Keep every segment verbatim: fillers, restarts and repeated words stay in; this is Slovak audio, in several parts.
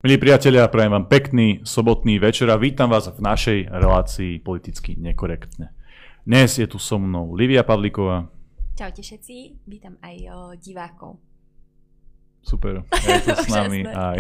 Milí priatelia, prajem vám pekný sobotný večer a vítam vás v našej relácii Politicky nekorektne. Dnes je tu so mnou Livia Pavlíková. Čaute všetci, vítam aj o, divákov. Super, je tu s nami aj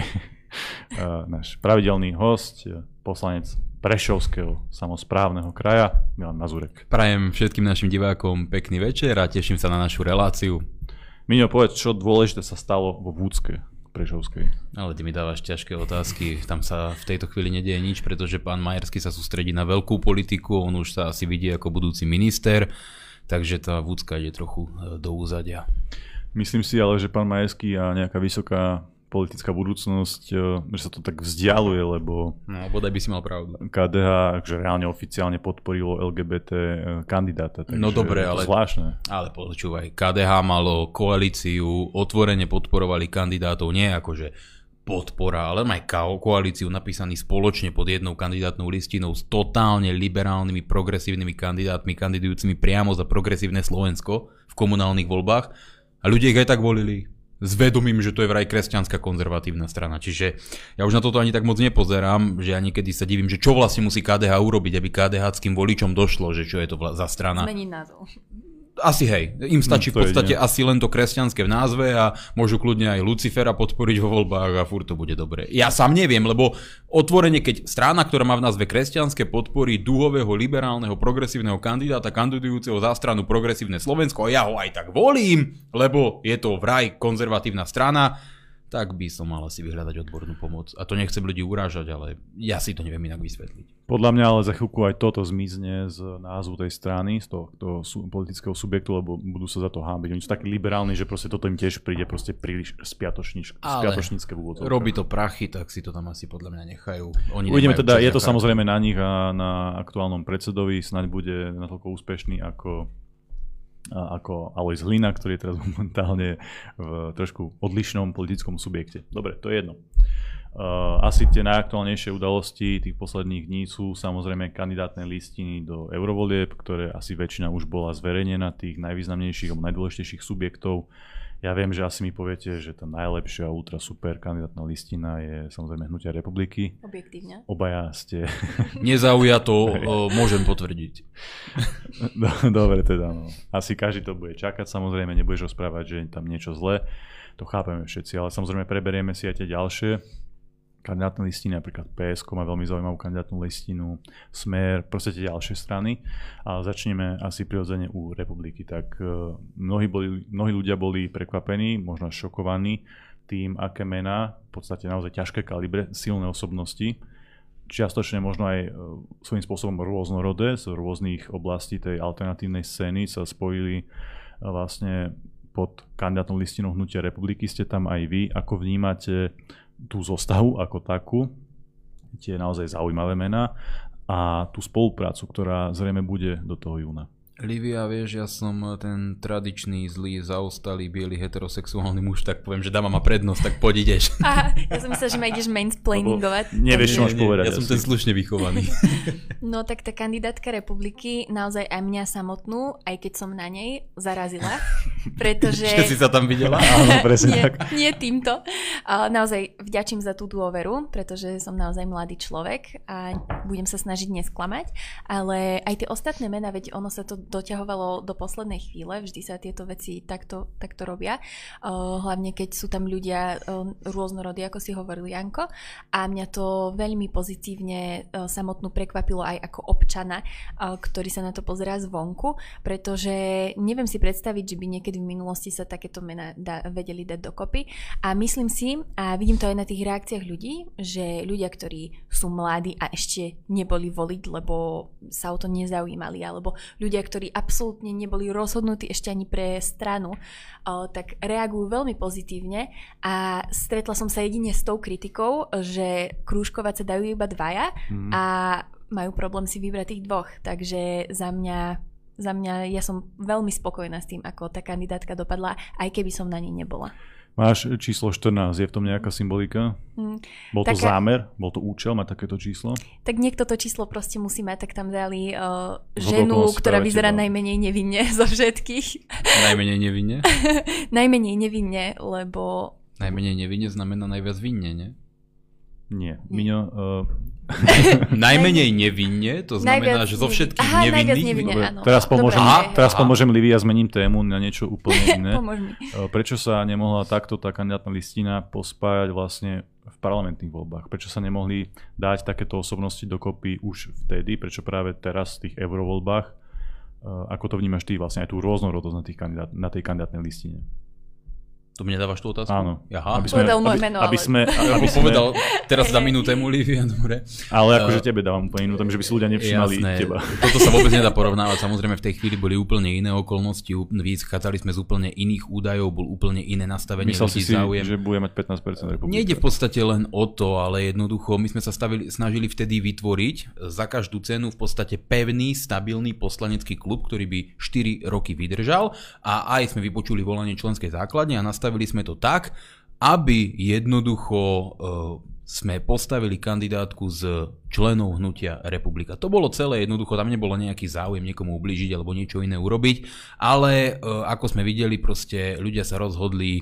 uh, náš pravidelný host, poslanec Prešovského samosprávneho kraja, Milan Mazurek. Prajem všetkým našim divákom pekný večer a teším sa na našu reláciu. Miňo, povedz, čo dôležité sa stalo vo Vúcke Prešovskej. Ale ty mi dávaš ťažké otázky, tam sa v tejto chvíli nedieje nič, pretože pán Majerský sa sústredí na veľkú politiku, on už sa asi vidí ako budúci minister, takže tá Vúcka ide trochu do úzadia. Myslím si ale, že pán Majerský a nejaká vysoká politická budúcnosť, že sa to tak vzdialuje, lebo no, bodaj by si mal pravdu. ká dé há že reálne oficiálne podporilo el gé bé té kandidáta. No dobre, ale, zvláštne. ale počúvaj, ká dé há malo koalíciu, otvorene podporovali kandidátov, nie akože podpora, ale aj koalíciu napísaný spoločne pod jednou kandidátnou listinou s totálne liberálnymi, progresívnymi kandidátmi, kandidujúcimi priamo za progresívne Slovensko v komunálnych voľbách a ľudia ich aj tak volili. S vedomím, že to je vraj kresťanská konzervatívna strana. Čiže ja už na toto ani tak moc nepozerám, že ja niekedy sa divím, že čo vlastne musí ká dé há urobiť, aby ká dé háckým voličom došlo, že čo je to za strana. Zmeniť názov. Asi hej, im stačí no, v podstate jedine. asi len to kresťanské v názve a môžu kľudne aj Lucifera podporiť vo voľbách a furt to bude dobre. Ja sám neviem, lebo otvorene, keď strana, ktorá má v názve kresťanské, podporí duhového, liberálneho, progresívneho kandidáta, kandidujúceho za stranu Progresívne Slovensko a ja ho aj tak volím, lebo je to vraj konzervatívna strana, tak by som mal asi vyhľadať odbornú pomoc. A to nechcem ľudí urážať, ale ja si to neviem inak vysvetliť. Podľa mňa ale za chvíľku aj toto zmizne z názvu tej strany, z toho, toho sú, politického subjektu, lebo budú sa za to hábiť. Oni sú takí liberálni, že proste toto im tiež príde proste príliš spiatočnícke v úvodzovkách. Robí to prachy, tak si to tam asi podľa mňa nechajú. Oni Uvidíme teda, je to samozrejme na nich a na aktuálnom predsedovi, snáď bude natoľko úspešný ako ako Alojz Hlina, ktorý je teraz momentálne v trošku odlišnom politickom subjekte. Dobre, to je jedno. Asi tie najaktuálnejšie udalosti tých posledných dní sú samozrejme kandidátne listiny do eurovolieb, ktoré asi väčšina už bola zverejnená, tých najvýznamnejších alebo najdôležitejších subjektov. Ja viem, že asi mi poviete, že tá najlepšia ultra super kandidátna listina je samozrejme Hnutia Republiky. Objektívne. Obaja ste... Nezaujato, môžem potvrdiť. Dobre teda, no. Asi každý to bude čakať, samozrejme nebudeš rozprávať, že je tam niečo zlé. To chápeme všetci, ale samozrejme preberieme si aj tie ďalšie kandidátne listiny, napríklad pé es ká má veľmi zaujímavú kandidátnu listinu, Smer, proste tie ďalšie strany. A začneme asi prirodzene u Republiky. Tak uh, mnohí, boli, mnohí ľudia boli prekvapení, možno šokovaní tým, aké mená, v podstate naozaj ťažké kalibre, silné osobnosti, čiastočne možno aj uh, svojím spôsobom rôznorodé z rôznych oblastí tej alternatívnej scény sa spojili uh, vlastne pod kandidátnou listinou Hnutia Republiky. Ste tam aj vy, ako vnímate tú zostavu ako takú, tie naozaj zaujímavé mená a tú spoluprácu, ktorá zrejme bude do toho júna. Livia, vieš, ja som ten tradičný, zlý, zaostalý, biely, heterosexuálny muž, tak poviem, že dáma ma prednosť, tak poď ideš. Aha, ja som myslela, že ma ideš mansplainingovať. Nevieš, čo máš povedať. Ja som ten slušne vychovaný. No tak tá kandidátka Republiky naozaj aj mňa samotnú, aj keď som na nej, zarazila, pretože... Že si sa tam videla? Áno, presne nie, tak. nie týmto. Uh, naozaj vďačím za tú dôveru, pretože som naozaj mladý človek a budem sa snažiť nesklamať, ale aj tie ostatné mená, veď ono sa to doťahovalo do poslednej chvíle, vždy sa tieto veci takto, takto robia, uh, hlavne keď sú tam ľudia uh, rôznorodí, ako si hovoril Janko, a mňa to veľmi pozitívne uh, samotnú prekvapilo aj ako občana, uh, ktorý sa na to pozerá zvonku, pretože neviem si predstaviť, že by niekedy v minulosti sa takéto mená da, vedeli dať dokopy a myslím si, a vidím to aj na tých reakciách ľudí, že ľudia, ktorí sú mladí a ešte neboli voliť, lebo sa o to nezaujímali, alebo ľudia, ktorí ktorí absolútne neboli rozhodnutí ešte ani pre stranu, tak reagujú veľmi pozitívne a stretla som sa jedine s tou kritikou, že krúžkovať sa dajú iba dvaja mm. a majú problém si vybrať tých dvoch. Takže za mňa, za mňa ja som veľmi spokojná s tým, ako tá kandidátka dopadla, aj keby som na nej nebola. Máš číslo štrnásť, je v tom nejaká symbolika? Mm, Bol to taká... zámer? Bol to účel mať takéto číslo? Tak niekto to číslo proste musí mať, tak tam dali uh, ženu, ktorá vyzerá teba. najmenej nevinne zo všetkých. Najmenej nevinne? Najmenej nevinne, lebo... Najmenej nevinne znamená najviac vinne, nie? Nie. Miňo... Uh... Najmenej nevinne, to znamená, že zo všetkých Aha, nevinných... nevinne, Dobre, áno. teraz pomôžem, Dobre, teraz pomôžem Livii a zmením tému na niečo úplne iné. Pomôž mi. Prečo sa nemohla takto tá kandidátna listina pospájať vlastne v parlamentných voľbách? Prečo sa nemohli dať takéto osobnosti dokopy už vtedy? Prečo práve teraz v tých eurovoľbách? Ako to vnímaš ty vlastne aj tú rôznorodosť na, tých kandidát, na tej kandidátnej listine? To mne dávaš tú otázku? Áno. Aha. Aby sme, povedal moje aby, meno, aby ale... sme, aby Aby sme, povedal teraz za minú tému, Livia, dobre. Ale akože tebe dávam úplne inú, že by si ľudia nevšimali Jasné. teba. Toto sa vôbec nedá porovnávať. Samozrejme v tej chvíli boli úplne iné okolnosti, vychádzali sme z úplne iných údajov, bol úplne iné nastavenie Myslel ľudí, si si, záujem. že bude mať pätnásť percent republiky. Nejde v podstate len o to, ale jednoducho my sme sa stavili, snažili vtedy vytvoriť za každú cenu v podstate pevný, stabilný poslanecký klub, ktorý by štyri roky vydržal a aj sme vypočuli volanie členskej základne a nastavili sme to tak, aby jednoducho e, sme postavili kandidátku z členov hnutia Republika. To bolo celé jednoducho, tam nebolo nejaký záujem niekomu ublížiť alebo niečo iné urobiť, ale e, ako sme videli, proste ľudia sa rozhodli e,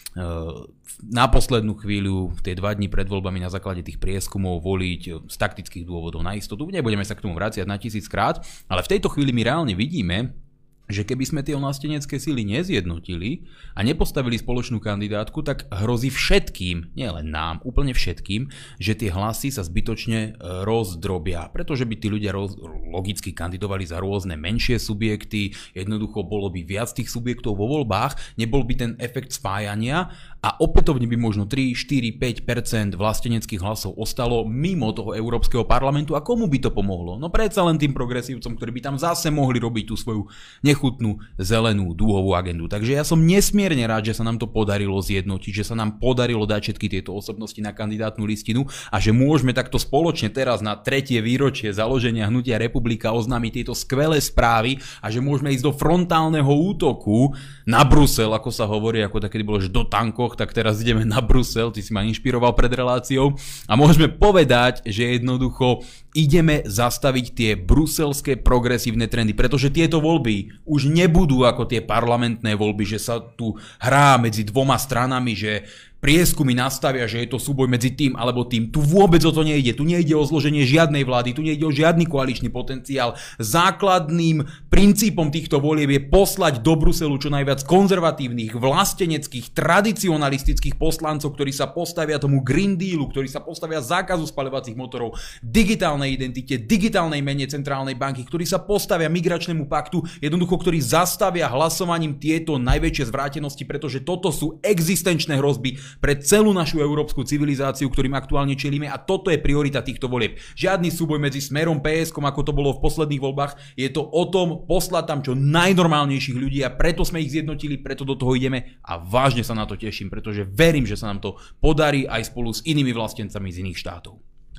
na poslednú chvíľu, tie dva dni pred voľbami na základe tých prieskumov voliť z taktických dôvodov na istotu. Nebudeme sa k tomu vraciať na tisíckrát, ale v tejto chvíli my reálne vidíme, že keby sme tie vlastenecké sily nezjednotili a nepostavili spoločnú kandidátku, tak hrozí všetkým, nielen nám, úplne všetkým, že tie hlasy sa zbytočne rozdrobia, pretože by tí ľudia roz, logicky kandidovali za rôzne menšie subjekty, jednoducho bolo by viac tých subjektov vo voľbách, nebol by ten efekt spájania a opätovne by možno tri, štyri, päť percent vlasteneckých hlasov ostalo mimo toho Európskeho parlamentu a komu by to pomohlo? No predsa len tým progresívcom, ktorí by tam zase mohli robiť tú svoju nechutnú zelenú dúhovú agendu. Takže ja som nesmierne rád, že sa nám to podarilo zjednotiť, že sa nám podarilo dať všetky tieto osobnosti na kandidátnu listinu a že môžeme takto spoločne teraz na tretie výročie založenia hnutia Republika oznámiť tieto skvelé správy a že môžeme ísť do frontálneho útoku na Brusel, ako sa hovorí, ako takedy bolo, že do tankoch, tak teraz ideme na Brusel, ty si ma inšpiroval pred reláciou a môžeme povedať, že jednoducho ideme zastaviť tie bruselské progresívne trendy, pretože tieto voľby už nebudú ako tie parlamentné voľby, že sa tu hrá medzi dvoma stranami, že prieskumy nastavia, že je to súboj medzi tým alebo tým. Tu vôbec o to nejde. Tu nejde o zloženie žiadnej vlády, tu nejde o žiadny koaličný potenciál. Základným princípom týchto volieb je poslať do Bruselu čo najviac konzervatívnych, vlasteneckých, tradicionalistických poslancov, ktorí sa postavia tomu Green Dealu, ktorí sa postavia zákazu spaľovacích motorov, digitálnej identite, digitálnej mene centrálnej banky, ktorí sa postavia migračnému paktu, jednoducho ktorí zastavia hlasovaním tieto najväčšie zvrátenosti, pretože toto sú existenčné hrozby pre celú našu európsku civilizáciu, ktorým aktuálne čelíme a toto je priorita týchto volieb. Žiadny súboj medzi Smerom, pé es kom, ako to bolo v posledných voľbách, je to o tom poslať tam čo najnormálnejších ľudí a preto sme ich zjednotili, preto do toho ideme a vážne sa na to teším, pretože verím, že sa nám to podarí aj spolu s inými vlastencami z iných štátov.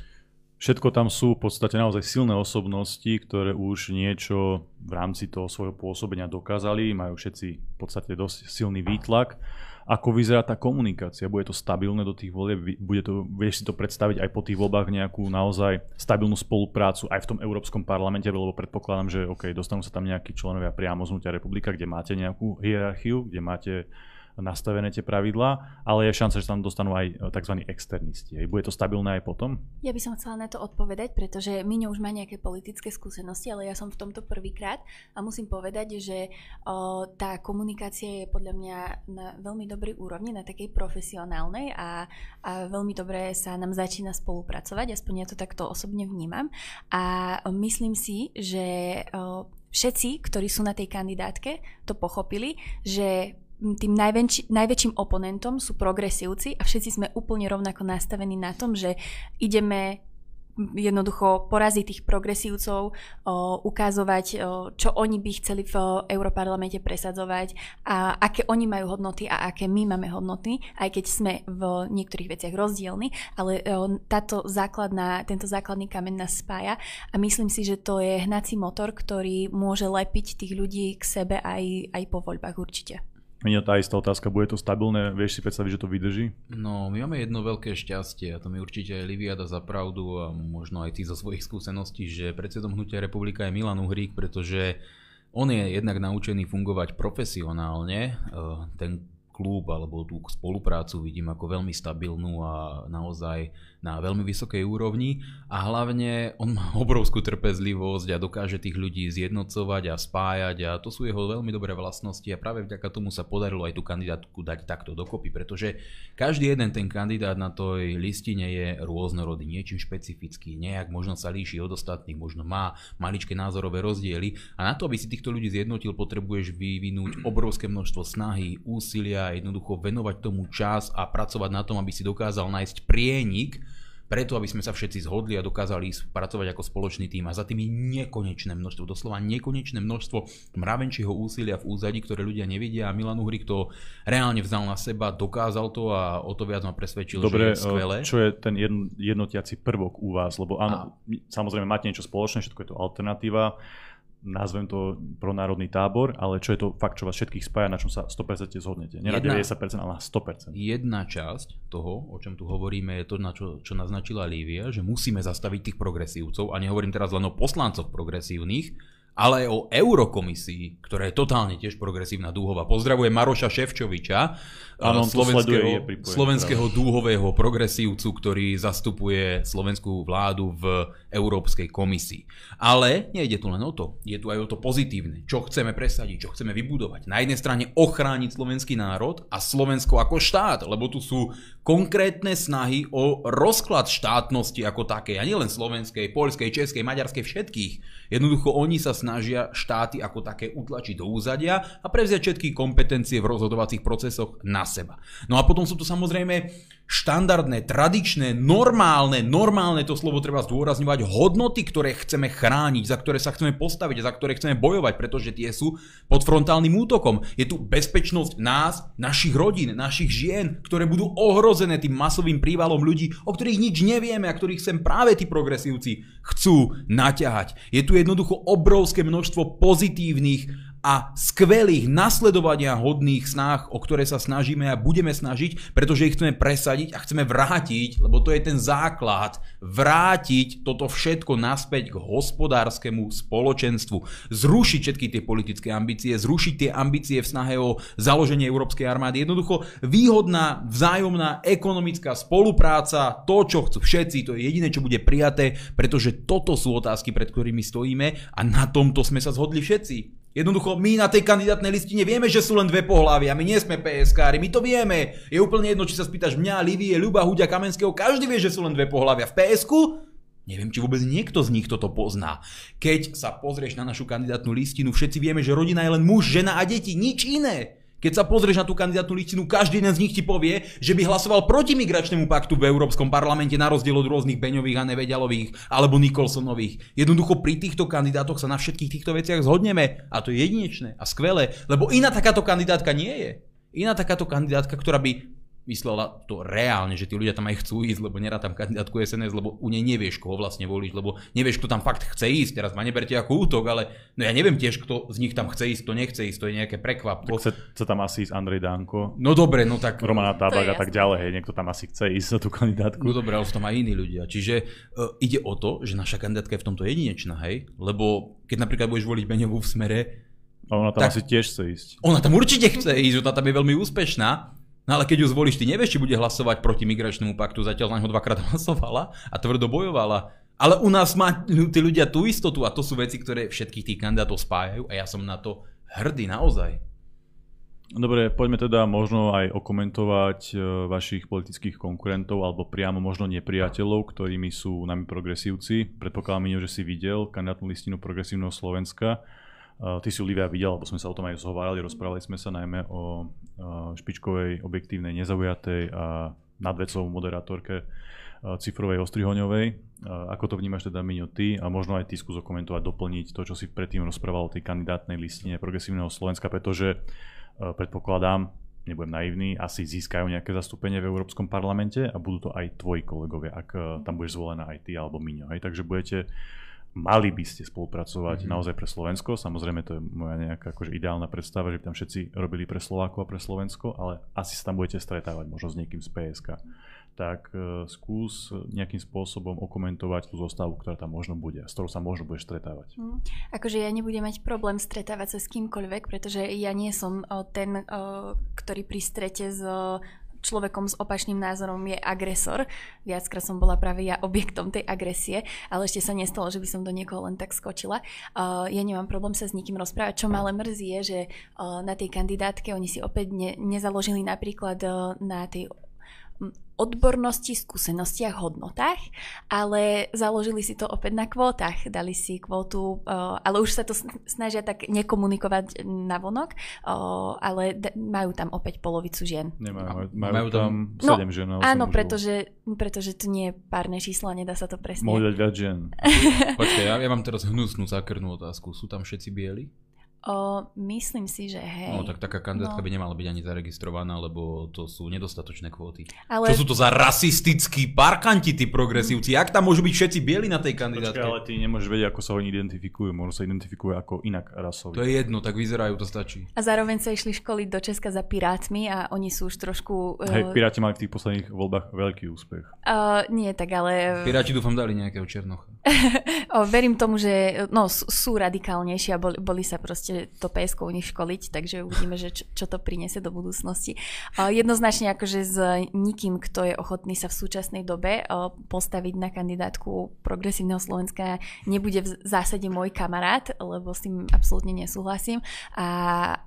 Všetko tam sú v podstate naozaj silné osobnosti, ktoré už niečo v rámci toho svojho pôsobenia dokázali, majú všetci v podstate dosť silný výtlak. Ako vyzerá tá komunikácia? Bude to stabilné do tých volieb? Bude to, vieš si to predstaviť aj po tých voľbách nejakú naozaj stabilnú spoluprácu aj v tom Európskom parlamente, lebo predpokladám, že OK, dostanú sa tam nejakí členovia priamo z hnutia Republika, kde máte nejakú hierarchiu, kde máte nastavené tie pravidlá, ale je šanca, že tam dostanú aj tzv. Externisti. Bude to stabilné aj potom? Ja by som chcela na to odpovedať, pretože Miňo už má nejaké politické skúsenosti, ale ja som v tomto prvýkrát a musím povedať, že o, tá komunikácia je podľa mňa na veľmi dobrej úrovni, na takej profesionálnej a, a veľmi dobre sa nám začína spolupracovať, aspoň ja to takto osobne vnímam a myslím si, že o, všetci, ktorí sú na tej kandidátke, to pochopili, že tým najväčší, najväčším oponentom sú progresívci a všetci sme úplne rovnako nastavení na tom, že ideme jednoducho poraziť tých progresívcov, o, ukazovať, o, čo oni by chceli v Europarlamente presadzovať a aké oni majú hodnoty a aké my máme hodnoty, aj keď sme v niektorých veciach rozdielni, ale o, táto základná, tento základný kameň nás spája a myslím si, že to je hnací motor, ktorý môže lepiť tých ľudí k sebe aj, aj po voľbách určite. Miňo, tá istá otázka, bude to stabilné? Vieš si predstaviť, že to vydrží? No, my máme jedno veľké šťastie a to mi určite aj Livia dá za pravdu a možno aj ty zo svojich skúseností, že predsedom hnutia Republika je Milan Uhrík, pretože on je jednak naučený fungovať profesionálne. Ten klub alebo tú spoluprácu vidím ako veľmi stabilnú a naozaj na veľmi vysokej úrovni a hlavne on má obrovskú trpezlivosť a dokáže tých ľudí zjednocovať a spájať a to sú jeho veľmi dobré vlastnosti a práve vďaka tomu sa podarilo aj tú kandidátku dať takto dokopy, pretože každý jeden ten kandidát na tej listine je rôznorodý, niečím špecifický, nejak možno sa líši od ostatných, možno má maličké názorové rozdiely a na to, aby si týchto ľudí zjednotil, potrebuješ vyvinúť obrovské množstvo snahy, úsilia, jednoducho venovať tomu čas a pracovať na tom, aby si dokázal nájsť prienik, preto aby sme sa všetci zhodli a dokázali pracovať ako spoločný tím a za tým je nekonečné množstvo, doslova nekonečné množstvo mravenčieho úsilia v úzadí, ktoré ľudia nevidia a Milan Uhrík to reálne vzal na seba, dokázal to a o to viac ma presvedčil, Dobre, že je skvelé. Čo je ten jednotiaci prvok u vás? Lebo áno, a... samozrejme máte niečo spoločné, všetko je to alternatíva, nazvem to pronárodný tábor, ale čo je to fakt, čo vás všetkých spája, na čom sa sto percent zhodnete? Nie na deväťdesiat percent, ale na sto percent. Jedna časť toho, o čom tu hovoríme, je to, na čo, čo naznačila Lívia, že musíme zastaviť tých progresívcov, a nehovorím teraz len o poslancoch progresívnych, ale aj o Eurokomisii, ktorá je totálne tiež progresívna dúhová. Pozdravujem Maroša Šefčoviča, Áno, slovenského, slovenského dúhového progresívcu, ktorý zastupuje slovenskú vládu v Európskej komisii. Ale nejde tu len o to, je tu aj o to pozitívne, čo chceme presadiť, čo chceme vybudovať. Na jednej strane ochrániť slovenský národ a Slovensko ako štát, lebo tu sú konkrétne snahy o rozklad štátnosti ako také, a nielen slovenskej, poľskej, českej, maďarskej, všetkých. Jednoducho oni sa snažia štáty ako také utlačiť do úzadia a prevziať všetky kompetencie v rozhodovacích procesoch na seba. No a potom sú tu samozrejme štandardné, tradičné, normálne, normálne to slovo treba zdôrazňovať, hodnoty, ktoré chceme chrániť, za ktoré sa chceme postaviť, za ktoré chceme bojovať, pretože tie sú pod frontálnym útokom. Je tu bezpečnosť nás, našich rodín, našich žien, ktoré budú ohrozené tým masovým prívalom ľudí, o ktorých nič nevieme a ktorých sem práve tí progresívci chcú naťahať. Je tu jednoducho obrovské množstvo pozitívnych a skvelých, nasledovania hodných snách, o ktoré sa snažíme a budeme snažiť, pretože ich chceme presadiť a chceme vrátiť, lebo to je ten základ, vrátiť toto všetko naspäť k hospodárskemu spoločenstvu. Zrušiť všetky tie politické ambície, zrušiť tie ambície v snahe o založenie Európskej armády. Jednoducho výhodná, vzájomná ekonomická spolupráca, to, čo chcú všetci, to je jediné, čo bude prijaté, pretože toto sú otázky, pred ktorými stojíme a na tomto sme sa zhodli všetci. Jednoducho, my na tej kandidátnej listine vieme, že sú len dve pohlavia, my nie sme pé es kári, my to vieme. Je úplne jedno, či sa spýtaš mňa, Lívie, Ľuba, Huďa, Kamenského, každý vie, že sú len dve pohlavia. V pé esku? Neviem, či vôbec niekto z nich toto pozná. Keď sa pozrieš na našu kandidátnu listinu, všetci vieme, že rodina je len muž, žena a deti, nič iné. Keď sa pozrieš na tú kandidátnu listinu, každý jeden z nich ti povie, že by hlasoval proti migračnému paktu v Európskom parlamente na rozdiel od rôznych Beňových a Neveďalových alebo Nicholsonových. Jednoducho pri týchto kandidátoch sa na všetkých týchto veciach zhodneme a to je jedinečné a skvelé, lebo iná takáto kandidátka nie je. Iná takáto kandidátka, ktorá by myslela to reálne, že tí ľudia tam aj chcú ísť, lebo nerá tam kandidátku es en es, lebo u nej nevieš, koho vlastne volíš, lebo nevieš, kto tam fakt chce ísť. Teraz ma neberte ako útok, ale no ja neviem tiež, kto z nich tam chce ísť, kto nechce ísť, to je nejaké prekvapko. Chce, chce tam asi ísť Andrej Danko. No dobre, no tak Romana Tábak a tak ďalej, hej, niekto tam asi chce ísť za tú kandidátku. No dobre, ale sú tam aj iní ľudia. Čiže uh, ide o to, že naša kandidátka je v tomto jedinečná, hej, lebo keď napríklad budeš voliť Beňovú v Smere, a ona tam tak asi tiež chce ísť. Ona tam určite chce ísť, ona tam je veľmi úspešná. No ale keď ju zvolíš, ty nevieš, či bude hlasovať proti migračnému paktu, zatiaľ na ňo dvakrát hlasovala a tvrdo bojovala. Ale u nás má tí ľudia tú istotu a to sú veci, ktoré všetkých tých kandidátov spájajú a ja som na to hrdý naozaj. Dobre, poďme teda možno aj okomentovať vašich politických konkurentov alebo priamo možno nepriateľov, ktorými sú nami progresívci. Predpokladám, že si videl kandidátnu listinu Progresívneho Slovenska. Ty si ju, Lívia, videl, lebo sme sa o tom aj zhovárali, rozprávali sme sa najmä o špičkovej, objektívnej, nezaujatej a nadvecovej moderátorke Cifrovej Ostrihoňovej. Ako to vnímaš teda, Miňo, ty? A možno aj ty skús okomentovať, doplniť to, čo si predtým rozprával o tej kandidátnej listine Progresívneho Slovenska, pretože predpokladám, nebudem naivný, asi získajú nejaké zastúpenie v Európskom parlamente a budú to aj tvoji kolegovia, ak tam budeš zvolená aj ty alebo Miňo. Hej? Takže budete mali by ste spolupracovať mm-hmm. naozaj pre Slovensko. Samozrejme, to je moja nejaká akože ideálna predstava, že by tam všetci robili pre Slovákov a pre Slovensko, ale asi sa tam budete stretávať možno s niekým z pé es ká. tak uh, skús nejakým spôsobom okomentovať tú zostavu, ktorá tam možno bude, s ktorou sa možno budeš stretávať. Hmm. Akože ja nebudem mať problém stretávať sa s kýmkoľvek, pretože ja nie som uh, ten, uh, ktorý pri strete s uh, človekom s opačným názorom je agresor. Viackrát som bola práve ja objektom tej agresie, ale ešte sa nestalo, že by som do niekoho len tak skočila. Uh, ja nemám problém sa s nikým rozprávať. Čo ma ale mrzí je, že uh, na tej kandidátke oni si opäť ne, nezaložili napríklad uh, na tej odbornosti, skúsenostiach, hodnotách, ale založili si to opäť na kvótach. Dali si kvótu, uh, ale už sa to snažia tak nekomunikovať navonok, uh, ale d- majú tam opäť polovicu žien. Nemajú, majú, majú tam sedem no, žien. Áno, pretože, pretože to nie je párne číslo, nedá sa to presne. Mohli dať viac žien. Počkaj, ja, ja mám teraz hnusnú zákernú otázku. Sú tam všetci bieli? O, myslím si, že hej. No tak taká kandidátka no. by nemala byť ani zaregistrovaná, lebo to sú nedostatočné kvóty. Ale... Čo sú to za rasistickí parkanti, tí progresívci? Jak tam môžu byť všetci bieli na tej kandidátke? Počkaj, ale ty nemôžeš vedieť, ako sa oni identifikujú. Možno sa identifikujú ako inak rasoví. To je jedno, tak vyzerajú, to stačí. A zároveň sa išli školiť do Česka za pirátmi a oni sú už trošku... Uh... Hej, piráti mali v tých posledných voľbách veľký úspech. Uh, nie, tak ale... Piráti dúfam dali nejakého černocha. o, verím tomu, že no, sú, sú radikálnejší a boli, boli sa proste to pé es kou nich školiť, takže uvidíme, že čo, čo to priniesie do budúcnosti. Uh, jednoznačne akože s nikým, kto je ochotný sa v súčasnej dobe uh, postaviť na kandidátku Progresívneho Slovenska, nebude v zásade môj kamarát, lebo s tým absolútne nesúhlasím. A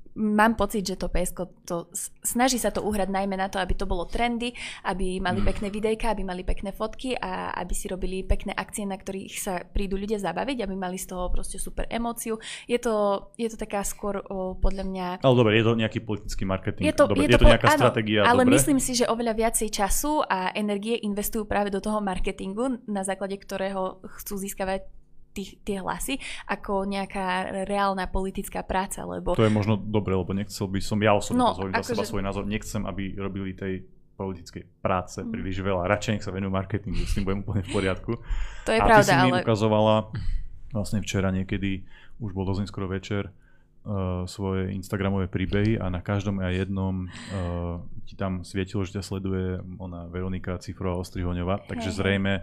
mám pocit, že to pé es ká to snaží sa to uhrať najmä na to, aby to bolo trendy, aby mali pekné videjka, aby mali pekné fotky a aby si robili pekné akcie, na ktorých sa prídu ľudia zabaviť, aby mali z toho proste super emóciu. Je to, je to taká skôr o, podľa mňa... Ale dobre, je to nejaký politický marketing. Je to, dobre, je je to, to nejaká áno, stratégia. Ale dobre? myslím si, že oveľa viacej času a energie investujú práve do toho marketingu, na základe ktorého chcú získavať Tých, tie hlasy, ako nejaká reálna politická práca, lebo... To je možno dobre, lebo nechcel by som, ja osobne no, zvolím za seba že... svoj názor, nechcem, aby robili tej politickej práce mm. príliš veľa. Radšej nech sa venujú marketingu, s tým budem úplne v poriadku. To je a pravda, ty si mi ale... ukazovala vlastne včera niekedy, už bol dosť skoro večer, uh, svoje instagramové príbehy a na každom a jednom uh, ti tam svietilo, že ťa sleduje ona Veronika Cifrová Ostrihoňová, takže zrejme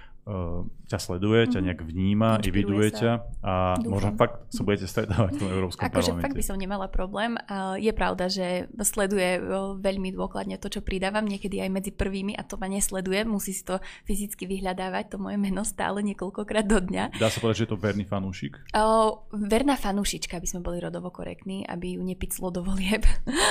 Uh, ťa sleduje, ťa nejak vníma, eviduje ťa a Dúfam. Možno fakt sa budete stretávať v tom Európskom akože parlamente. Fakt by som nemala problém. Uh, je pravda, že sleduje uh, veľmi dôkladne to, čo pridávam, niekedy aj medzi prvými a to ma nesleduje, musí si to fyzicky vyhľadávať, to moje meno stále niekoľkokrát do dňa. Dá sa povedať, že je to verný fanúšik? Uh, verná fanúšička, aby sme boli rodovo korektní, aby ju nepiclo do volieb.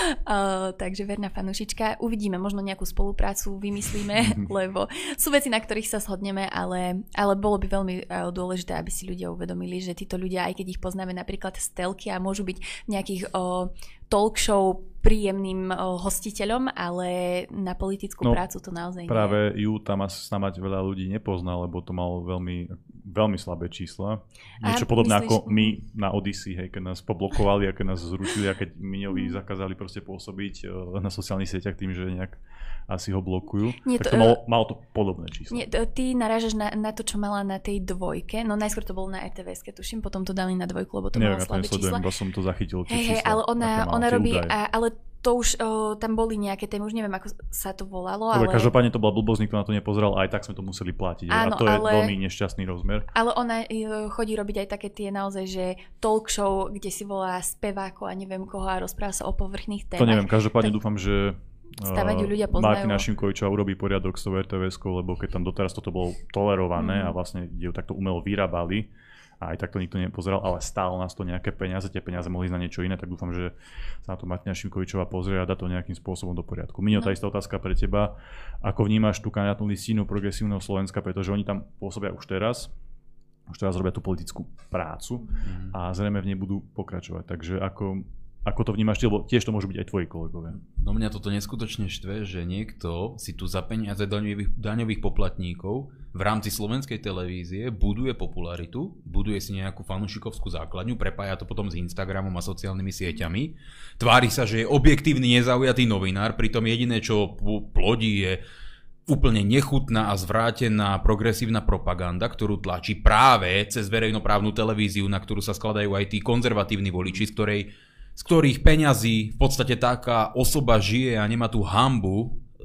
uh, takže verná fanúšička. Uvidíme, možno nejakú spoluprácu vymyslíme, lebo sú veci, na ktorých sa shodneme, Ale, ale bolo by veľmi uh, dôležité, aby si ľudia uvedomili, že títo ľudia, aj keď ich poznáme napríklad z telky a môžu byť nejakých uh, talk show príjemným uh, hostiteľom, ale na politickú no, prácu to naozaj práve nie. Práve ju tam asi snámať veľa ľudí nepozná, lebo to malo veľmi, veľmi slabé čísla. Niečo a, podobné myslíš, ako my na Odyssey, hej, keď nás poblokovali a keď nás zrušili a keď Miňovi zakázali proste pôsobiť uh, na sociálnych sieťach tým, že nejak asi ho blokujú. Nie, tak to, to malo, malo to podobné číslo. Nie, ty narážaš na, na to, čo mala na tej dvojke. No najskôr to bolo na er té vé eske, tuším, potom to dali na dvojku, lebo to Neviem, malo slabé čísla. Neviem, ja to čísla. som to zachytil, tie hey, čísla. Hej, ale ona, ona robí, a, ale to už, o, tam boli nejaké témy, už neviem, ako sa to volalo. Dobre, ale... každopádne to bola blbosť, nikto na to nepozeral, aj tak sme to museli platiť. Áno, a to je ale... veľmi nešťastný rozmer. Ale ona chodí robiť aj také tie naozaj, že talk show, kde si volá spevákov a neviem koho a rozpráva sa o povrchných témach. To neviem, každopádne tak... dúfam, že Stavať ju ľudia poznajú. Martina Šimkovičová urobí poriadok s tou er té vé-skou, lebo keď tam doteraz toto bolo tolerované mm. a vlastne ju takto umelo vyrábali a aj takto nikto nepozeral, ale stálo nás to nejaké peniaze, tie peniaze mohli ísť na niečo iné, tak dúfam, že sa na to Martina Šimkovičová pozrie a dá to nejakým spôsobom do poriadku. Miňo, no. Tá istá otázka pre teba. Ako vnímaš tú kandidátnu listinu Progresívneho Slovenska, pretože oni tam pôsobia už teraz, už teraz robia tú politickú prácu mm. a zrejme v nej budú pokračovať. Takže ako Ako to vnímaš, lebo tiež to môžu byť aj tvoji kolegovia. No mňa toto neskutočne štve, že niekto si tu za peniaze daňových, daňových poplatníkov v rámci slovenskej televízie buduje popularitu, buduje si nejakú fanúšikovskú základňu, prepája to potom s Instagramom a sociálnymi sieťami, tvári sa, že je objektívny nezaujatý novinár, pritom jediné, čo plodí, je úplne nechutná a zvrátená progresívna propaganda, ktorú tlačí práve cez verejnoprávnu televíziu, na ktorú sa skladajú aj tí konzervatívni voliči, z ktorej z ktorých peňazí v podstate taká osoba žije a nemá tú hanbu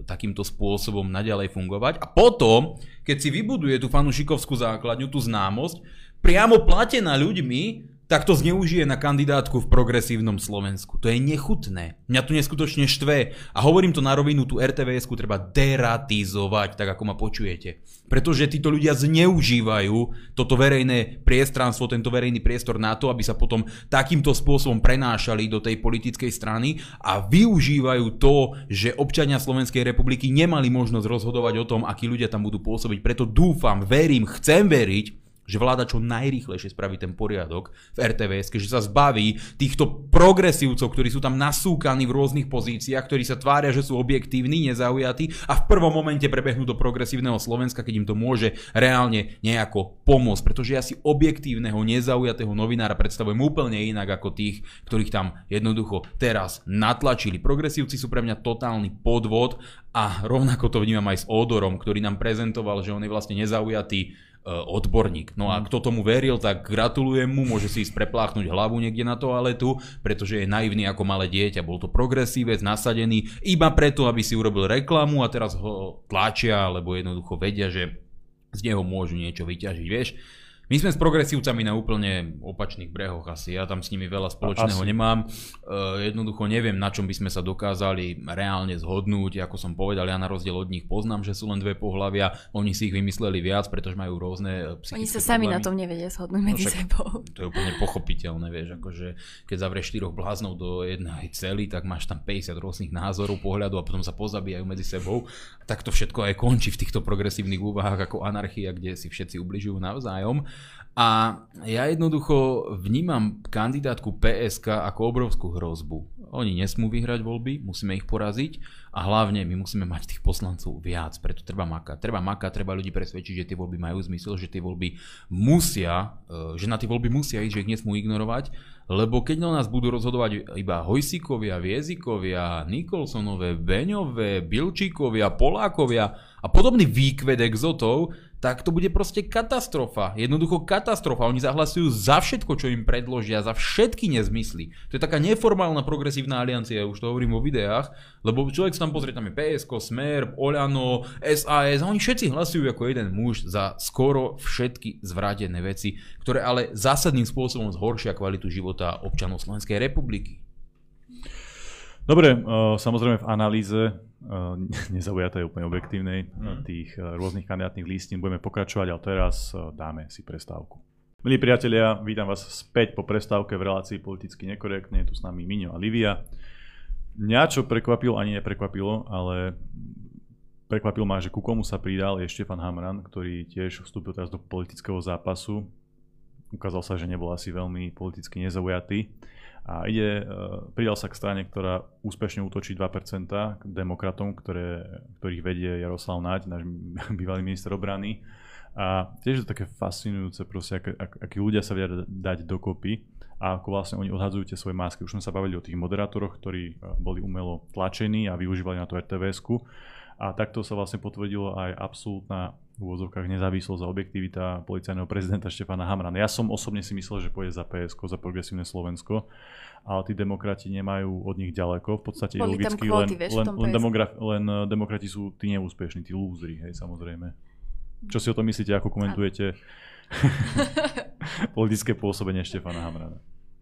takýmto spôsobom naďalej fungovať. A potom, keď si vybuduje tú fanúšikovskú základňu, tú známosť, priamo platená ľuďmi, tak to zneužije na kandidátku v progresívnom Slovensku. To je nechutné. Mňa tu neskutočne štve. A hovorím to na rovinu, tú er té vé esku treba deratizovať, tak ako ma počujete. Pretože títo ľudia zneužívajú toto verejné priestranstvo, tento verejný priestor na to, aby sa potom takýmto spôsobom prenášali do tej politickej strany a využívajú to, že občania Slovenskej republiky nemali možnosť rozhodovať o tom, akí ľudia tam budú pôsobiť. Preto dúfam, verím, chcem veriť, že vláda čo najrýchlejšie spraví ten poriadok v er té vé eske, že sa zbaví týchto progresívcov, ktorí sú tam nasúkaní v rôznych pozíciách, ktorí sa tvária, že sú objektívni, nezaujatí a v prvom momente prebehnú do progresívneho Slovenska, keď im to môže reálne nejako pomôcť. Pretože ja si objektívneho, nezaujatého novinára predstavujem úplne inak ako tých, ktorých tam jednoducho teraz natlačili. Progresívci sú pre mňa totálny podvod a rovnako to vnímam aj s Ódorom, ktorý nám prezentoval, že on je vlastne nezaujatý odborník. No a kto tomu veril, tak gratulujem mu, môže si ísť prepláchnuť hlavu niekde na toaletu, pretože je naivný ako malé dieťa. Bol to progresívec, nasadený iba preto, aby si urobil reklamu a teraz ho tlačia, alebo jednoducho vedia, že z neho môžu niečo vyťažiť, vieš. My sme s progresívcami na úplne opačných brehoch asi. Ja tam s nimi veľa spoločného asi nemám. Uh, jednoducho neviem, na čom by sme sa dokázali reálne zhodnúť. Ako som povedal, ja na rozdiel od nich poznám, že sú len dve pohlavia. Oni si ich vymysleli viac, pretože majú rôzne psychické Oni sa sami problémy. Na tom nevedia zhodnúť medzi no, sebou. To je úplne pochopiteľné, vieš. Akože, keď zavrieš štyroch bláznov do jednej cely, tak máš tam päťdesiat rôznych názorov, pohľadu a potom sa pozabíjajú medzi sebou. Tak to všetko aj končí v týchto progresívnych úvahách ako anarchia, kde si všetci ubližujú navzájom. A ja jednoducho vnímam kandidátku pé es ká ako obrovskú hrozbu. Oni nesmú vyhrať voľby, musíme ich poraziť a hlavne my musíme mať tých poslancov viac, preto treba makať. Treba makať, treba ľudí presvedčiť, že tie voľby majú zmysel, že tie voľby musia, že na tie voľby musia ísť, že ich nesmú ignorovať, lebo keď na nás budú rozhodovať iba Hojsíkovia, Viezikovia, Nikolsonové, Beňové, Bilčíkovia, Polákovia a podobný výkvet exotov, tak to bude proste katastrofa. Jednoducho katastrofa. Oni zahlasujú za všetko, čo im predložia, za všetky nezmysly. To je taká neformálna progresívna aliancia, už to hovorím vo videách, lebo človek sa tam pozrie, tam je pé es ká, Smer, Oľano, es a es a oni všetci hlasujú ako jeden muž za skoro všetky zvrátené veci, ktoré ale zásadným spôsobom zhoršia kvalitu života občanov Slovenskej republiky. Dobre, samozrejme v analýze nezaujatej úplne objektívnej tých rôznych kandidátnych listín budeme pokračovať, ale teraz dáme si prestávku. Milí priatelia, vítam vás späť po prestávke v relácii Politicky nekorektne. Je tu s nami Miňo a Livia. Mňa čo prekvapilo, ani neprekvapilo, ale prekvapilo ma, že ku komu sa pridal je Štefan Hamran, ktorý tiež vstúpil teraz do politického zápasu. Ukázal sa, že nebol asi veľmi politicky nezaujatý. A ide, pridal sa k strane, ktorá úspešne útočí dva percentá k demokratom, ktoré, ktorých vedie Jaroslav Naď, náš bývalý minister obrany. A tiež je to také fascinujúce, proste, ak, ak, akí ľudia sa vedia dať dokopy a ako vlastne oni odhadzujú tie svoje masky. Už sme sa bavili o tých moderátoroch, ktorí boli umelo tlačení a využívali na to er té vé esku. A takto sa vlastne potvrdilo aj absolútna v úvodzovkách nezávislosť a objektivita policajného prezidenta Štefana Hamrana. Ja som osobne si myslel, že pôjde za pé es ká, za Progresívne Slovensko, ale tí demokrati nemajú od nich ďaleko. V podstate je logicky, len, len, len, demograf, len demokrati sú tí neúspešní, tí lúzri, hej, samozrejme. Čo si o tom myslíte, ako komentujete politické pôsobenie Štefana Hamrana?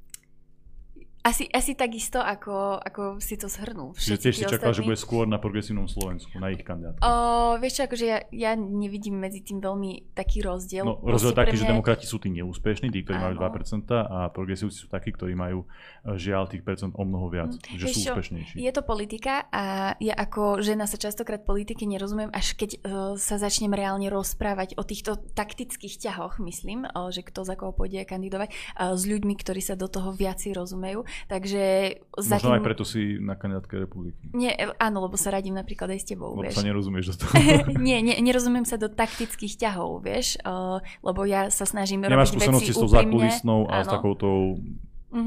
Asi, asi takisto, ako, ako si to zhrnul. Čiže tiež si čakal, že bude skôr na Progresívnom Slovensku, na ich kandidátku. O, vieš čo, akože ja, ja nevidím medzi tým veľmi taký rozdiel. No, rozdiel taký, mňa... že demokrati sú tí neúspešní, tí, ktorí Áno. majú dva percentá a progresívci sú takí, ktorí majú žiaľ tých percent o mnoho viac, mm. že vieš sú čo, úspešnejší. Je to politika a ja ako žena sa častokrát politiky nerozumiem, až keď uh, sa začnem reálne rozprávať o týchto taktických ťahoch, myslím, uh, že kto za koho pôjde kandidovať, uh, s ľuďmi, ktorí sa do toho viaci rozumejú. Takže možno tým... aj preto si na kandidátke republiky. Nie, áno, lebo sa radím napríklad aj s tebou, lebo vieš. sa nerozumieš do toho. nie, nie, nerozumiem sa do taktických ťahov, vieš, uh, lebo ja sa snažím Nemáš robiť veci úprimne. Nemáš skúsenosti s tou zákulisnou a s takoutou mm-hmm.